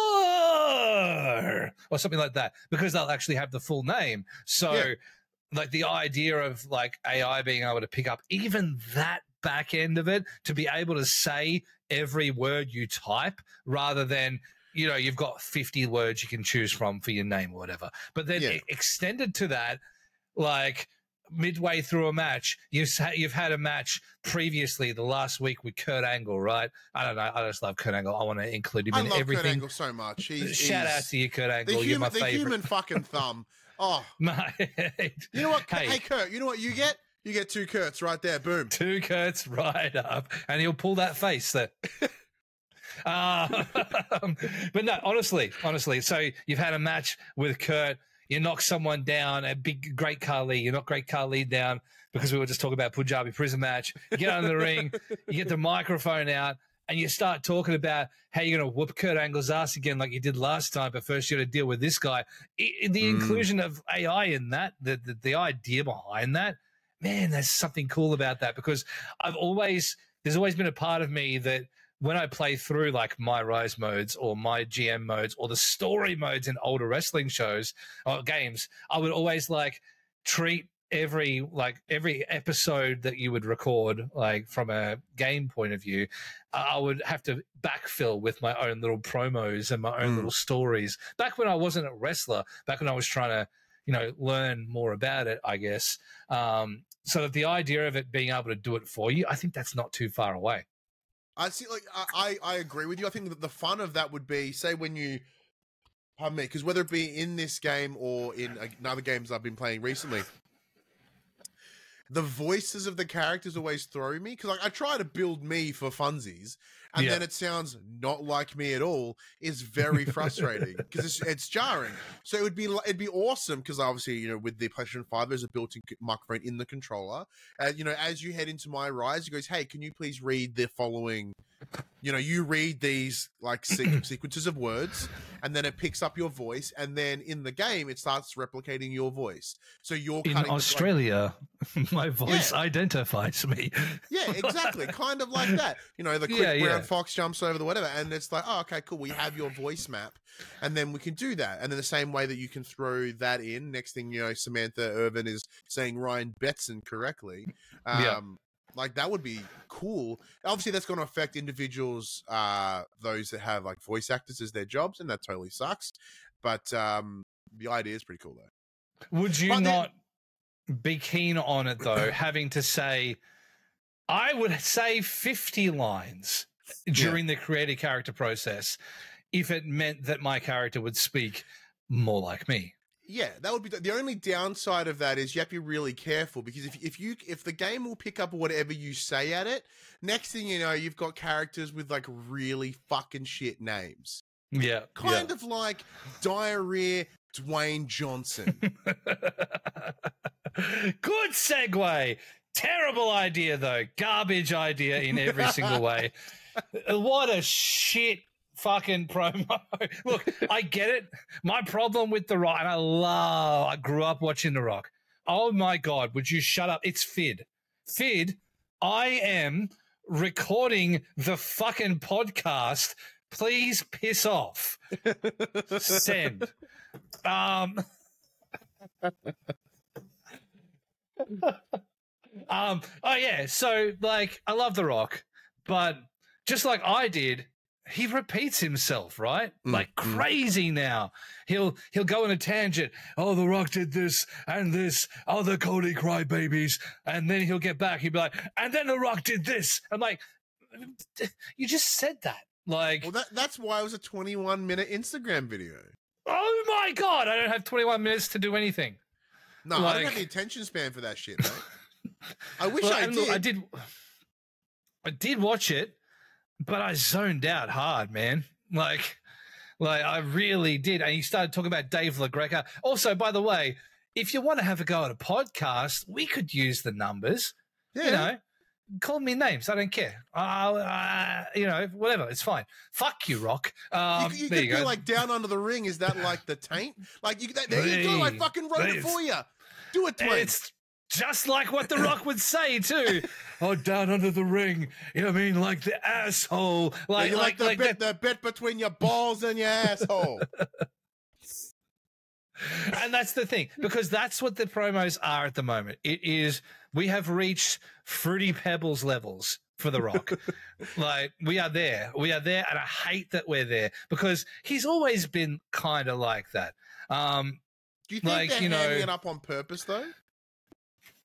war or something like that, because they'll actually have the full name. So Yeah. like the idea of like A I being able to pick up even that back end of it, to be able to say every word you type rather than, you know, you've got fifty words you can choose from for your name or whatever. But then Yeah. e- extended to that, like midway through a match, you've you've had a match previously the last week with Kurt Angle, right? I don't know. I just love Kurt Angle. I want to include him I in love everything. Kurt Angle so much. He's, Shout he's out to you, Kurt Angle. the You're human, my the favorite. human fucking thumb. Oh, Mate. you know what? Hey. Hey, Kurt, you know what you get? You get two Kurts right there. Boom. Two Kurts right up, and he'll pull that face. That. Uh, but no, honestly, honestly. So you've had a match with Kurt. You knock someone down, a big, great Khali. You knock Great Khali down because we were just talking about Punjabi prison match. You get out of the ring, you get the microphone out, and you start talking about how you're going to whoop Kurt Angle's ass again like you did last time, but first you got to deal with this guy. It, the Mm. inclusion of A I in that, the, the the idea behind that, man, there's something cool about that because I've always, there's always been a part of me that when I play through like my Rise modes or my G M modes or the story modes in older wrestling shows or games, I would always like treat every like every episode that you would record like from a game point of view, I would have to backfill with my own little promos and my own Mm. little stories. Back when I wasn't a wrestler, back when I was trying to, you know, learn more about it, I guess. Um, so that the idea of it being able to do it for you, I think that's not too far away. I see. Like I, I agree with you. I think that the fun of that would be, say, when you, pardon me, because whether it be in this game or in other games I've been playing recently, the voices of the characters always throw me because like I try to build me for funsies, and Yeah. then it sounds not like me at all. Is very frustrating because it's, it's jarring. So it would be it'd be awesome because obviously you know with the PlayStation five there's a built-in microphone in the controller, and you know as you head into my Rise, it goes, "Hey, can you please read the following?" You know, you read these like se- sequences of words, and then it picks up your voice, and then in the game it starts replicating your voice. So you're In cutting the- Australia, my voice Yeah. identifies me. yeah, exactly, kind of like that. You know, the quick Yeah, brown yeah. fox jumps over the whatever, and it's like, oh, okay, cool. We have your voice map, and then we can do that. And then the same way that you can throw that in. Next thing you know, Samantha Irvin is saying Ryan Betson correctly. Um, Yeah. Like that would be cool. Obviously, that's going to affect individuals, uh, those that have like voice actors as their jobs, and that totally sucks. But um, the idea is pretty cool, though. Would you But then- not be keen on it, though, having to say, I would say fifty lines during the creative character process if it meant that my character would speak more like me? Yeah, that would be the, the only downside of that is you have to be really careful because if if you if the game will pick up whatever you say at it, next thing you know, you've got characters with like really fucking shit names, Yeah. kind of like Diarrhea Dwayne Johnson. Good segue. Terrible idea, though. Garbage idea in every single way. What a shit fucking promo. Look, I get it. My problem with The Rock, and I love, I grew up watching The Rock. Oh my God, would you shut up? It's Fid. Fid, I am recording the fucking podcast. Please piss off. Send. Um, um, oh yeah, so like I love The Rock, but just like I did, he repeats himself, right? Mm, Like mm. crazy now. He'll he'll go on a tangent. Oh, The Rock did this and this. Oh, the Cody crybabies, and then he'll get back. He'll be like, and then The Rock did this. I'm like, you just said that. Like, Well, that that's why it was a twenty-one minute Instagram video. oh my God, I don't have twenty-one minutes to do anything. No, I don't Like- have the attention span for that shit, mate. I wish Well, I and did. look, I did. I did watch it, but I zoned out hard, man. Like, like I really did. And he started talking about Dave LaGreca. Also, by the way, if you want to have a go at a podcast, we could use the numbers. Yeah. You know, call me names. I don't care. Uh, uh, you know, whatever. It's fine. Fuck you, Rock. Um, you, you there could you go go. like down under the ring. Is that like the taint? Like you, that, there you go. I Hey, fucking wrote it please. for you. Do it, Dwayne. It's just like what The Rock would say too. Oh, down under the ring. You know what I mean? Like the asshole. Yeah, Like, you like, like, the like bit, the bit between your balls and your asshole. And that's the thing, because that's what the promos are at the moment. It is, we have reached Fruity Pebbles levels for The Rock. Like, we are there. We are there, and I hate that we're there because he's always been kind of like that. Um, Do you think Like, they're you know- handing it up on purpose though?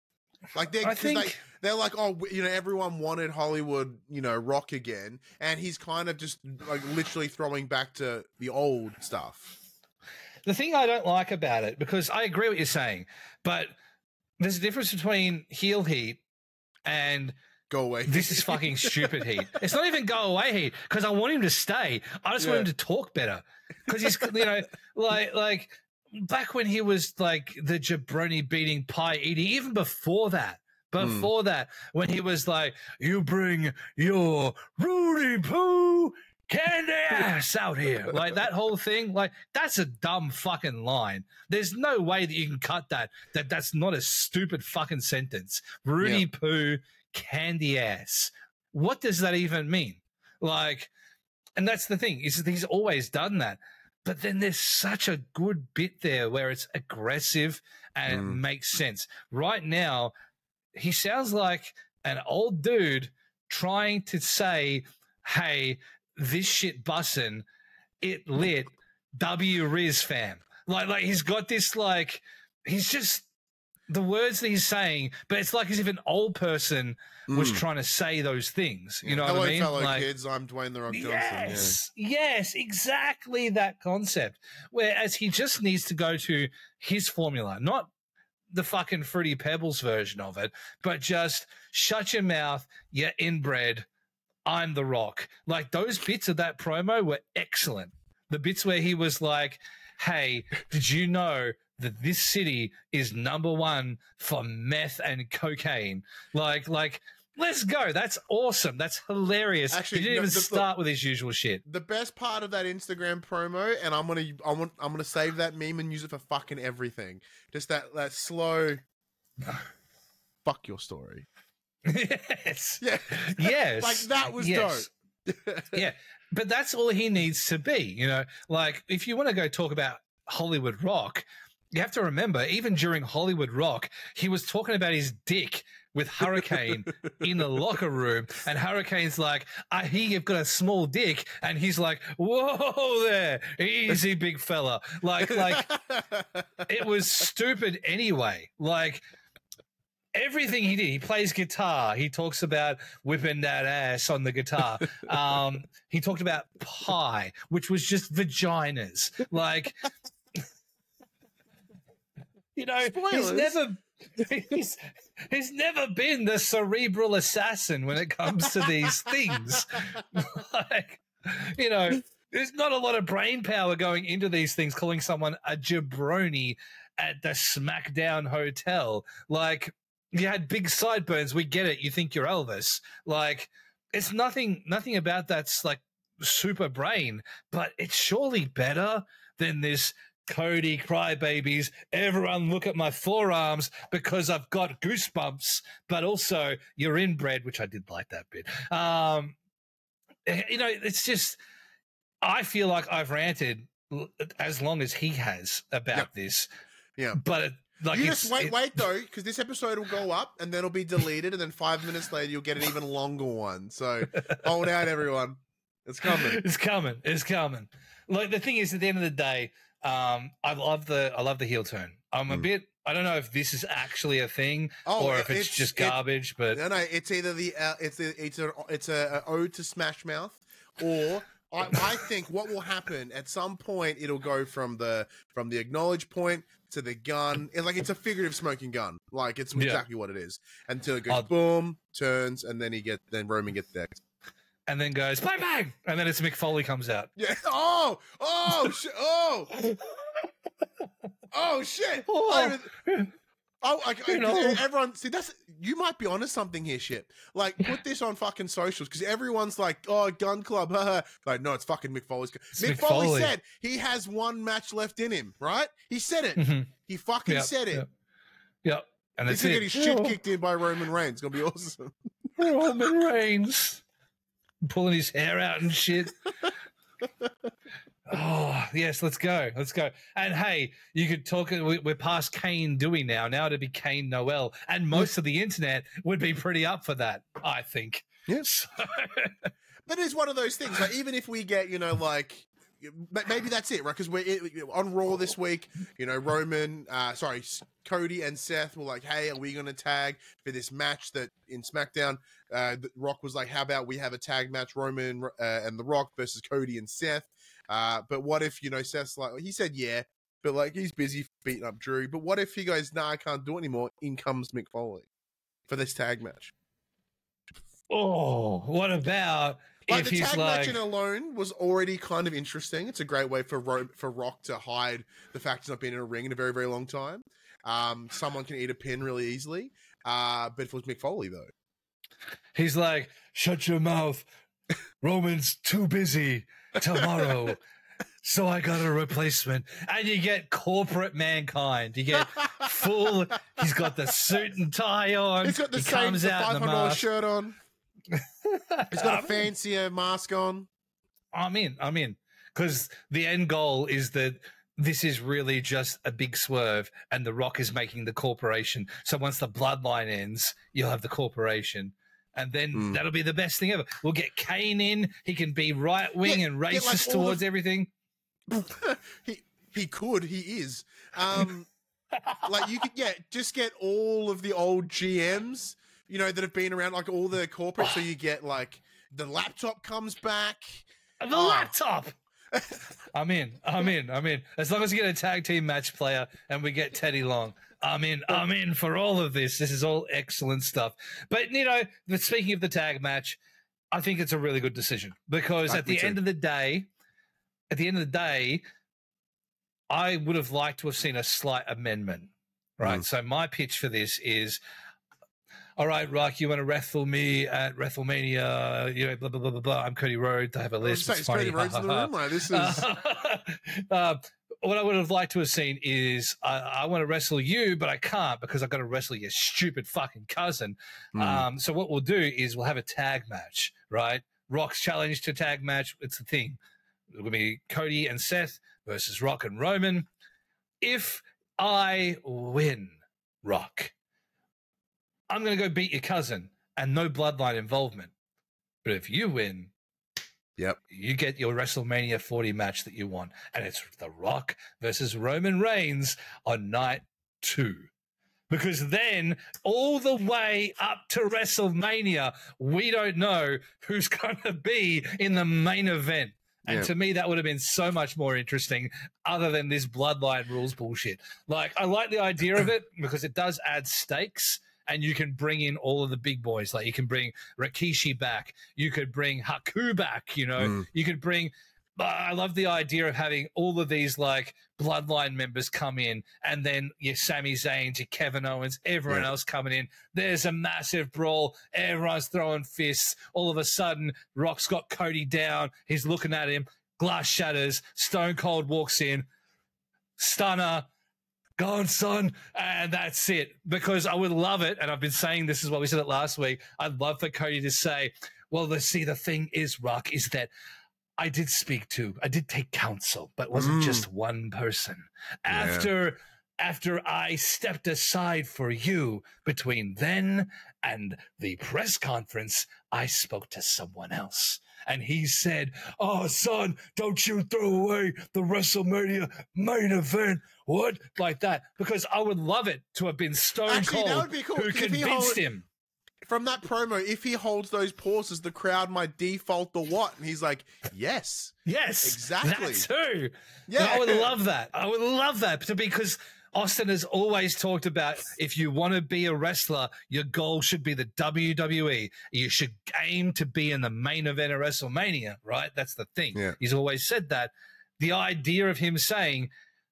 Like they, I cause think- they, they're like, oh, you know, everyone wanted Hollywood, you know, Rock again, and he's kind of just like literally throwing back to the old stuff. The thing I don't like about it, because I agree what you're saying, but there's a difference between heel heat and Go away. this is fucking stupid heat. It's not even go away heat, because I want him to stay. I just want Yeah. him to talk better, because he's, you know, like like back when he was like the jabroni beating, pie eating, even before that. Before that, when he was like, you bring your Rudy Poo candy ass out here. Like that whole thing, like that's a dumb fucking line. There's no way that you can cut that. That that's not a stupid fucking sentence. Rudy Yeah. Poo candy ass. What does that even mean? Like, and that's the thing, is that he's always done that. But then there's such a good bit there where it's aggressive and it Mm. makes sense. Right now, he sounds like an old dude trying to say, hey, this shit bussin', it lit, W Riz fam. Like, like he's got this, like, he's just, the words that he's saying, but it's like as if an old person was Mm. trying to say those things. You know Hello, what I mean? fellow Like, kids. I'm Dwayne the Rock Johnson. yes, yes, exactly that concept. Whereas he just needs to go to his formula, not the fucking Fruity Pebbles version of it, but just shut your mouth, you're inbred, I'm the Rock. Like those bits of that promo were excellent. The bits where he was like, hey, did you know that this city is number one for meth and cocaine? Like, like, let's go. That's awesome. That's hilarious. Actually, he didn't no, even the- the- start with his usual shit. The best part of that Instagram promo, and I'm gonna, I want, I'm gonna save that meme and use it for fucking everything. Just that, that slow. Fuck your story. Yes. Yeah. Yes. Like that was Yes. dope. Yeah. But that's all he needs to be. You know, like if you want to go talk about Hollywood Rock, you have to remember, even during Hollywood Rock, he was talking about his dick with Hurricane in the locker room. And Hurricane's like, I hear you've got a small dick. And he's like, whoa there, easy, big fella. Like, like it was stupid anyway. Like, everything he did, he plays guitar. He talks about whipping that ass on the guitar. Um, he talked about pie, which was just vaginas. Like, you know, he's Spoilers. never, he's, he's never been the cerebral assassin when it comes to these things. Like, you know, there's not a lot of brain power going into these things, calling someone a jabroni at the SmackDown Hotel. Like, you had big sideburns. We get it. You think you're Elvis. Like, it's nothing, nothing about that's like super brain, but it's surely better than this Cody crybabies. Everyone look at my forearms because I've got goosebumps, but also you're inbred, which I did like that bit. Um, you know, it's just, I feel like I've ranted l- as long as he has about Yep. this. Yeah. But it, like, You it's, just wait, it- wait though, because this episode will go up and then it'll be deleted, and then five minutes later you'll get an even longer one. So hold out, everyone. It's coming. It's coming. It's coming. Like the thing is, at the end of the day, um, I love the I love the heel turn. I'm a Mm. bit. I don't know if this is actually a thing Oh, or if it's, it's- just it- garbage. But No, no, it's either the uh, it's a, it's a it's a, a ode to Smash Mouth, or I, I think what will happen at some point it'll go from the from the acknowledge point to the gun. It's like it's a figurative smoking gun, like it's Yeah. exactly what it is. Until it goes I'll- boom, turns, and then he get then Roman gets there. and then goes bang bang, and then it's Mick Foley comes out. Yeah. Oh. Oh. Shit. Oh. Oh shit. I even- Oh, I, I, You know. everyone see that's you might be onto something here, shit. Like put this on fucking socials because everyone's like, "Oh, gun club." haha. Like, no, it's fucking Mick Foley's. It's Mick Mick Foley, Foley. said he has one match left in him, right? He said it. Mhm. He fucking Yep, said it. Yep. Yep. And He's that's gonna it. get his shit kicked in by Roman Reigns. It's gonna be awesome. Roman Reigns pulling his hair out and shit. Oh, yes, let's go. Let's go. And hey, you could talk, we- we're past Kane Dewey now. Now it'd be Kane Noel. And most of the internet would be pretty up for that, I think. Yes. So, But it's one of those things. Like, even if we get, you know, like maybe that's it, right? Because we're on Raw this week. You know, Roman, uh, sorry, Cody and Seth were like, "Hey, are we going to tag for this match that in SmackDown?" Uh, the Rock was like, "How about we have a tag match, Roman uh, and The Rock versus Cody and Seth?" Uh, but what if you know Seth's like, he said, "Yeah," but like he's busy beating up Drew. But what if he goes, "Nah, I can't do it anymore." In comes Mick Foley for this tag match. Oh, what about like if the he's tag like... match in alone was already kind of interesting. It's a great way for Ro- for Rock to hide the fact he's not been in a ring in a very, very long time. Um, someone can eat a pin really easily. Uh, but if it was Mick Foley, though. He's like, shut your mouth. Roman's too busy tomorrow. So I got a replacement. And you get corporate Mankind. You get full... He's got the suit and tie on. He's got the he same comes out five in the hundred dollars mask. shirt on. He's got a fancier mask on. I'm in. I'm in. Because the end goal is that this is really just a big swerve and The Rock is making the corporation. So once the bloodline ends, you'll have the corporation. And then mm. that'll be the best thing ever. We'll get Kane in. He can be right wing yeah, and racist like towards the... everything. he he could. He is. Um, like you could, yeah, just get all of the old G Ms, you know, that have been around, like all the corporate. So you get like the laptop comes back. The oh. laptop. I'm in. I'm in. I'm in. As long as you get a tag team match player and we get Teddy Long, I'm in. I'm in for all of this. This is all excellent stuff. But, you know, speaking of the tag match, I think it's a really good decision because like at the too. end of the day, at the end of the day, I would have liked to have seen a slight amendment, right? Mm. So my pitch for this is, all right, Rock, you want to wrestle me at WrestleMania, you know, blah, blah, blah, blah, blah. I'm Cody Rhodes. I have a list. It's funny. Cody Rhodes in the room. Like, this is... uh, what I would have liked to have seen is I, I want to wrestle you, but I can't because I've got to wrestle your stupid fucking cousin. Mm. Um, so what we'll do is we'll have a tag match, right? Rock's challenge to tag match. It's the thing. It'll be Cody and Seth versus Rock and Roman. If I win, Rock, I'm going to go beat your cousin and no bloodline involvement. But if you win, yep, you get your WrestleMania forty match that you want. And it's The Rock versus Roman Reigns on night two. Because then all the way up to WrestleMania, we don't know who's going to be in the main event. And yeah. to me, that would have been so much more interesting other than this bloodline rules bullshit. Like, I like the idea of it because it does add stakes and you can bring in all of the big boys. Like, you can bring Rikishi back. You could bring Haku back, you know. Mm. You could bring... I love the idea of having all of these, like, bloodline members come in and then your Sami Zayn, your Kevin Owens, everyone yeah. else coming in. There's a massive brawl. Everyone's throwing fists. All of a sudden, Rock's got Cody down. He's looking at him. Glass shatters. Stone Cold walks in. Stunner. Go on, son. And that's it. Because I would love it, and I've been saying this is what we said it last week, I'd love for Cody to say, well, let's see, the thing is, Rock, is that I did speak to, I did take counsel, but it wasn't mm. just one person. After, yeah. after I stepped aside for you, between then and the press conference, I spoke to someone else. And he said, oh, son, don't you throw away the WrestleMania main event. What? Like that. Because I would love it to have been Stone Actually, Cold that would be cool, who convinced hold- him. From that promo, if he holds those pauses, the crowd might default the what? And he's like, yes. Yes. Exactly. That too. Yeah. I would love that. I would love that because Austin has always talked about if you want to be a wrestler, your goal should be the W W E. You should aim to be in the main event of WrestleMania, right? That's the thing. Yeah. He's always said that. The idea of him saying,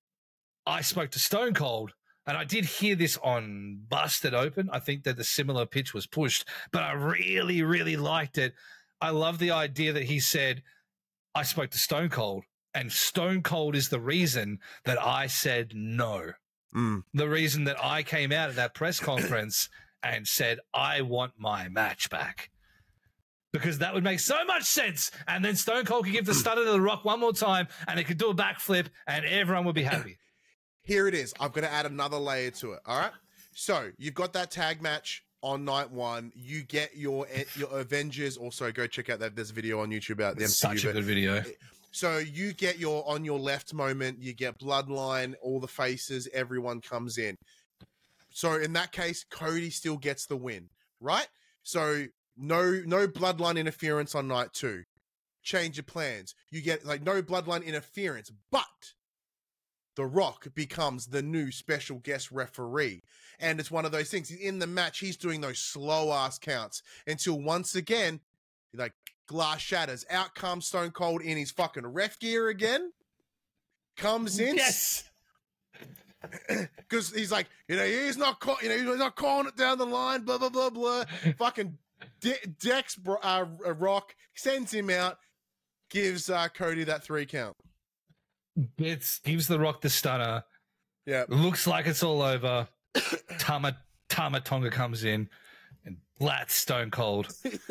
I spoke to Stone Cold, and I did hear this on Busted Open. I think that the similar pitch was pushed, but I really, really liked it. I love the idea that he said, I spoke to Stone Cold, and Stone Cold is the reason that I said no. Mm. The reason that I came out at that press conference and said, I want my match back. Because that would make so much sense. And then Stone Cold could give the stunner to The Rock one more time, and it could do a backflip, and everyone would be happy. Here it is. I'm going to add another layer to it. All right. So you've got that tag match on night one. You get your your Avengers. Also, go check out that. There's a video on YouTube about the M C U. Such a good video. So you get your on your left moment, you get Bloodline, all the faces, everyone comes in. So in that case, Cody still gets the win, right? So no no Bloodline interference on night two. Change your plans. You get like no Bloodline interference, but The Rock becomes the new special guest referee. And it's one of those things. In the match, he's doing those slow ass counts until once again, like glass shatters. Out comes Stone Cold in his fucking ref gear again. Comes in. Yes. Because he's like, you know, he's not, call, you know, he's not calling it down the line. Blah blah blah blah. Fucking De- Dex uh, Rock sends him out, gives uh, Cody that three count. It's gives The Rock the stunner. Yeah, looks like it's all over. Tama Tama Tonga comes in and blats Stone Cold.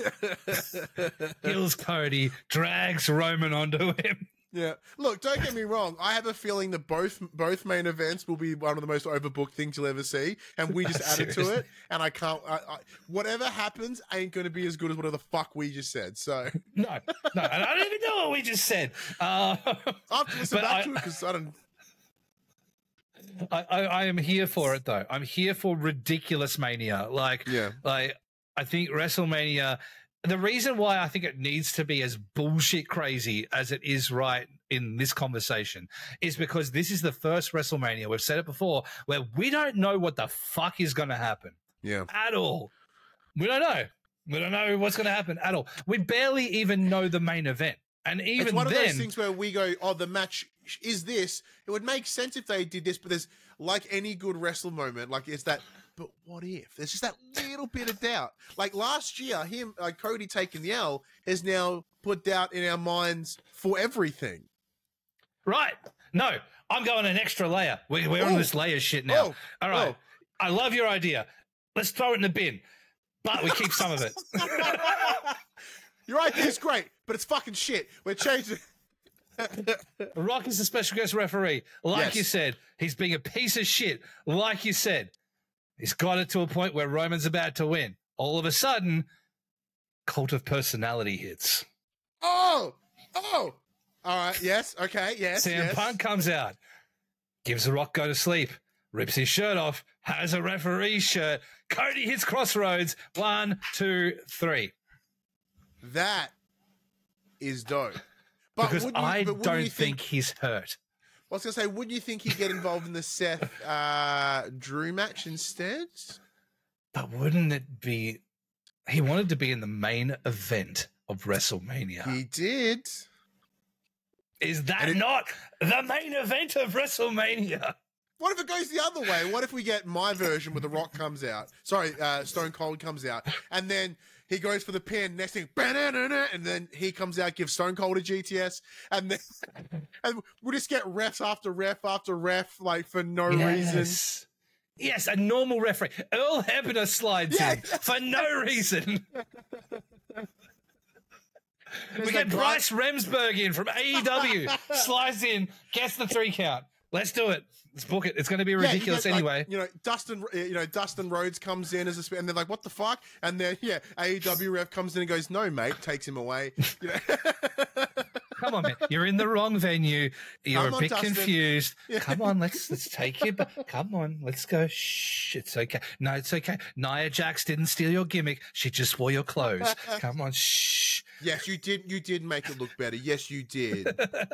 Kills Cody, drags Roman onto him. Yeah. Look, don't get me wrong. I have a feeling that both both main events will be one of the most overbooked things you'll ever see, and we just added to it. And I can't. I, I, whatever happens ain't going to be as good as whatever the fuck we just said. So no, no, I don't even know what we just said. Uh, I have to listen back I, to it because I don't. I, I, I am here for it though. I'm here for ridiculous mania. Like, yeah, like I think WrestleMania. The reason why I think it needs to be as bullshit crazy as it is right in this conversation is because this is the first WrestleMania, we've said it before, where we don't know what the fuck is going to happen. Yeah. At all. We don't know. We don't know what's going to happen at all. We barely even know the main event. And even it's one then, of those things where we go, oh, the match is this. It would make sense if they did this, but there's like any good wrestle moment, like it's that, but what if? There's just that little bit of doubt. Like last year, him, like Cody taking the L has now put doubt in our minds for everything. Right. No, I'm going an extra layer. We're, we're on this layer shit now. Oh, all right. oh. I love your idea. Let's throw it in the bin, but we keep some of it. Your idea's great, but it's fucking shit. We're changing. Rock is the special guest referee. Like Yes. you said, he's being a piece of shit. Like you said, he's got it to a point where Roman's about to win. All of a sudden, cult of personality hits. Oh, oh. All right. Yes. Okay. Yes. C M yes. Punk comes out, gives The Rock go to sleep, rips his shirt off, has a referee shirt. Cody hits Crossroads. One, two, three. That is dope. But Because wouldn't you- I but wouldn't don't you think he's hurt. I was going to say, wouldn't you think he'd get involved in the Seth uh, Drew match instead? But wouldn't it be... He wanted to be in the main event of WrestleMania. He did. Is that it- not the main event of WrestleMania? What if it goes the other way? What if we get my version where The Rock comes out? Sorry, uh, Stone Cold comes out. And then he goes for the pin. Next thing, and then he comes out, gives Stone Cold a G T S. And then and we'll just get ref after ref after ref, like, for no reason. Yes. Yes, a normal referee. Earl Hebner slides Yeah. in for no reason. We get like Bryce Remsburg in from A E W, slides in, gets the three count. Let's do it. Let's book it. It's going to be Yeah, you ridiculous get, like, anyway. you know, Dustin. You know, Dustin Rhodes comes in as a, sp- and they're like, "What the fuck?" And then, yeah, A E W ref comes in and goes, "No, mate," takes him away. You know? Come on, man. You're in the wrong venue. You're Come a on, bit Dustin. confused. Come on, let's let's take you back. Come on, let's go. Shh, it's okay. No, it's okay. Nia Jax didn't steal your gimmick. She just wore your clothes. Come on, shh. Yes, you did. You did make it look better. Yes, you did.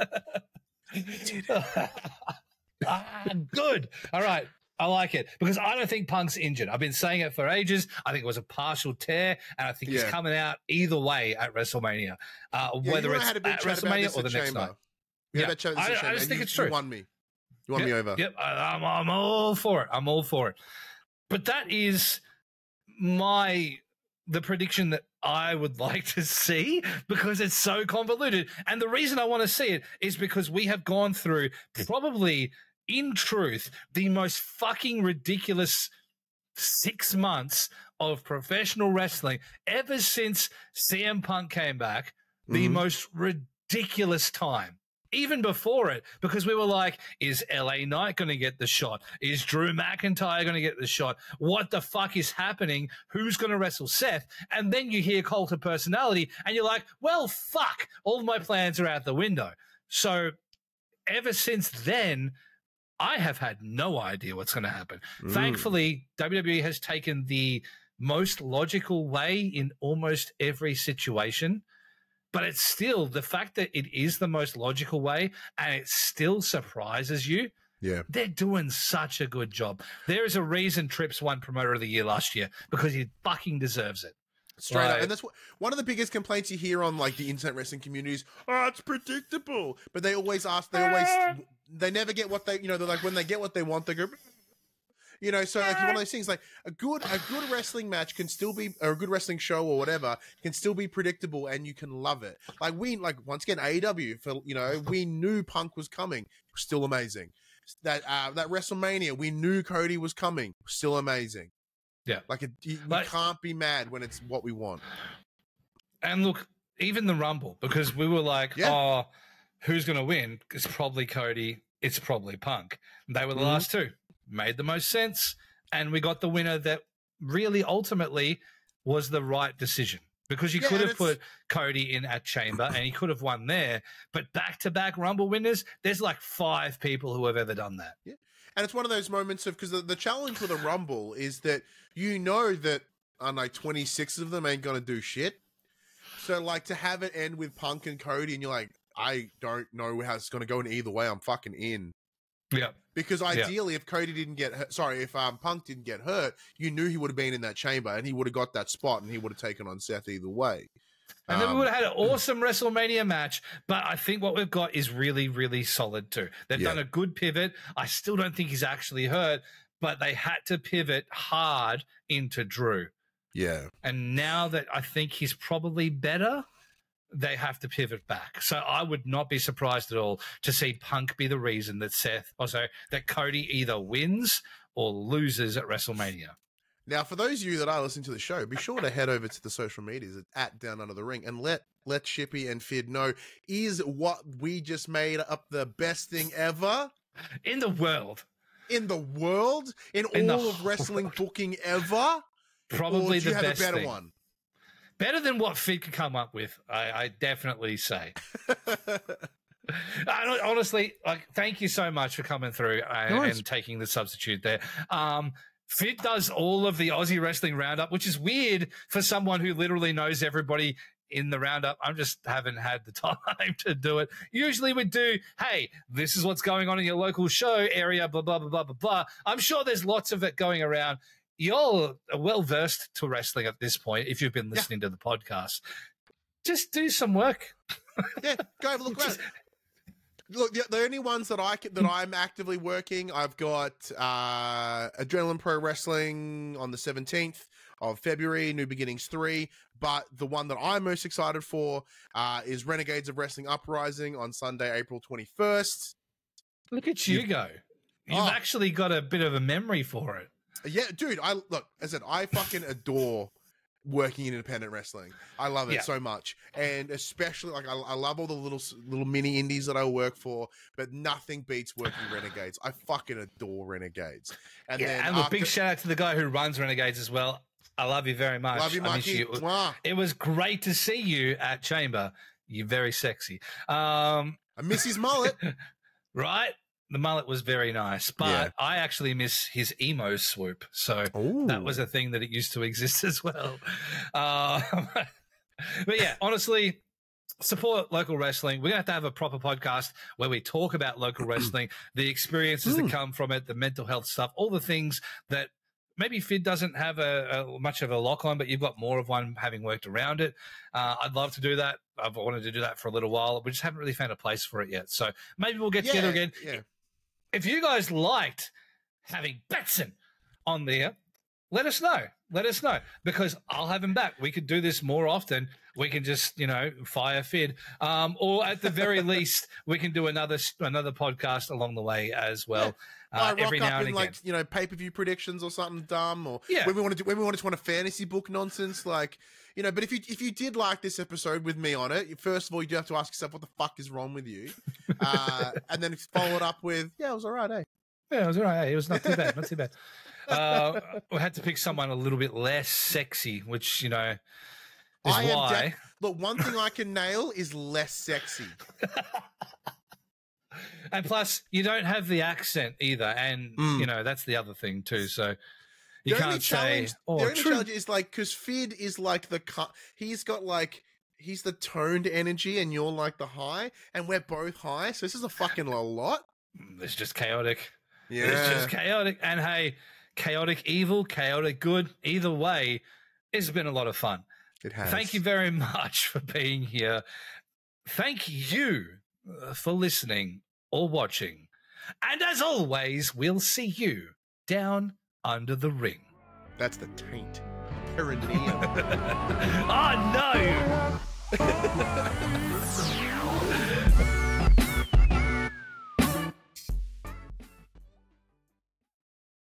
Ah, good. All right. I like it because I don't think Punk's injured. I've been saying it for ages. I think it was a partial tear, and I think he's Yeah. coming out either way at WrestleMania, uh, Yeah, whether you and I it's had a big at chat about WrestleMania this or at the next Chamber. night. We Yeah. had that chat at I- the I Chamber, just and think you, it's true. You won me. You won Yep, me over. Yep, I- I'm, I'm all for it. I'm all for it. But that is my the prediction that I would like to see because it's so convoluted. And the reason I want to see it is because we have gone through probably, in truth, the most fucking ridiculous six months of professional wrestling ever since C M Punk came back. The Mhm. most ridiculous time. Even before it, because we were like, is L A Knight going to get the shot? Is Drew McIntyre going to get the shot? What the fuck is happening? Who's going to wrestle Seth? And then you hear Cult of Personality, and you're like, well, fuck, all my plans are out the window. So ever since then, I have had no idea what's going to happen. Mm. Thankfully, W W E has taken the most logical way in almost every situation, but it's still the fact that it is the most logical way and it still surprises you. Yeah. They're doing such a good job. There is a reason Trips won Promoter of the Year last year because he fucking deserves it. Straight Right. up. And that's what, one of the biggest complaints you hear on like the internet wrestling communities. Oh, it's predictable. But they always ask, they always, they never get what they, you know, they're like, when they get what they want, they go, you know, so like one of those things, like a good, a good wrestling match can still be, or a good wrestling show or whatever can still be predictable and you can love it. Like we, like once again, A E W for, you know, we knew Punk was coming, still amazing. That, uh, that WrestleMania, we knew Cody was coming, still amazing. Yeah. Like, it, you, Like- you can't be mad when it's what we want. And look, even the Rumble, because we were like, Yeah. oh, who's going to win? It's probably Cody. It's probably Punk. They were the Mhm. last two. Made the most sense. And we got the winner that really ultimately was the right decision. Because you Yeah, could and have it's- put Cody in at Chamber and he could have won there. But back-to-back Rumble winners, there's like five people who have ever done that. And it's one of those moments of, because the, the challenge with a Rumble is that you know that, I don't know, twenty-six of them ain't going to do shit. So, like, to have it end with Punk and Cody, and you're like, I don't know how it's going to go in either way. I'm fucking in. Yeah. Because ideally, if Cody didn't get hurt, sorry, if um, Punk didn't get hurt, you knew he would have been in that chamber and he would have got that spot and he would have taken on Seth either way. And then Um, we would have had an awesome WrestleMania match, but I think what we've got is really, really solid too. They've Yeah. done a good pivot. I still don't think he's actually hurt, but they had to pivot hard into Drew. Yeah. And now that I think he's probably better, they have to pivot back. So I would not be surprised at all to see Punk be the reason that Seth, or sorry, that Cody either wins or loses at WrestleMania. Now, for those of you that are listening to the show, be sure to head over to the social medias at Down Under the Ring and let let Shippy and Fid know, is what we just made up the best thing ever In the world, in the world, in, In the all of wrestling booking ever? probably or do you the have best a better thing. one? Better than what Fid could come up with, I, I definitely say. I don't- honestly, like, thank you so much for coming through and, Nice. and taking the substitute there. Um, Fid does all of the Aussie Wrestling Roundup, which is weird for someone who literally knows everybody in the roundup. I just haven't had the time to do it. Usually we do, hey, this is what's going on in your local show area, blah, blah, blah, blah, blah, blah. I'm sure there's lots of it going around. You're well versed to wrestling at this point if you've been listening to the podcast. Just do some work. Yeah, go have a look around. Look, the, the only ones that I can, that I'm actively working, I've got uh, Adrenaline Pro Wrestling on the seventeenth of February, New Beginnings three. But the one that I'm most excited for uh, is Renegades of Wrestling Uprising on Sunday, April twenty-first. Look at you go. You've Oh. actually got a bit of a memory for it. Yeah, dude, I look, as I said, I fucking adore working in independent wrestling. I love it Yeah. so much. And especially, like, I, I love all the little little mini indies that I work for, but nothing beats working Renegades. I fucking adore Renegades. And Yeah, then and look, after, big shout out to the guy who runs Renegades as well. I love you very much. love you, I miss Mikey. you. Mwah. It was great to see you at Chamber. You're very sexy. Um, I miss his mullet. right? The mullet was very nice, but Yeah. I actually miss his emo swoop. So that was a thing that it used to exist as well. Uh, but yeah, honestly, support local wrestling. We're going to have to have a proper podcast where we talk about local wrestling, the experiences that come from it, the mental health stuff, all the things that maybe Fid doesn't have a, a much of a lock on, but you've got more of one having worked around it. Uh, I'd love to do that. I've wanted to do that for a little while. We just haven't really found a place for it yet. So maybe we'll get Yeah, together again. yeah. If you guys liked having Betson on there, let us know. Let us know because I'll have him back. We could do this more often. We can just, you know, fire Fid, um, or at the very least, we can do another another podcast along the way as well. I Uh, rock every up now and in again. like you know pay per view predictions or something dumb, or Yeah. when we want to do, when we want to want a fantasy book nonsense, like you know. But if you if you did like this episode with me on it, first of all, you do have to ask yourself what the fuck is wrong with you, uh, and then follow it up with yeah, it was alright, eh? Yeah, it was all right. It was not too bad. Not too bad. Uh, we had to pick someone a little bit less sexy, which, you know, is I am why. def- look. One thing I can nail is less sexy. And plus, you don't have the accent either, and Mm. you know that's the other thing too. So you the only can't say, challenge, "Oh, the only true." challenge is like because Fid is like the cu- he's got like he's the toned energy, and you're like the high, and we're both high. So this is a fucking a lot. It's just chaotic. Yeah, It's just chaotic. And hey, chaotic evil, chaotic good. Either way, it's been a lot of fun. it has. Thank you very much for being here. Thank you uh, for listening or watching. And as always, we'll see you down under the ring. That's the taint, perineum. Oh, no!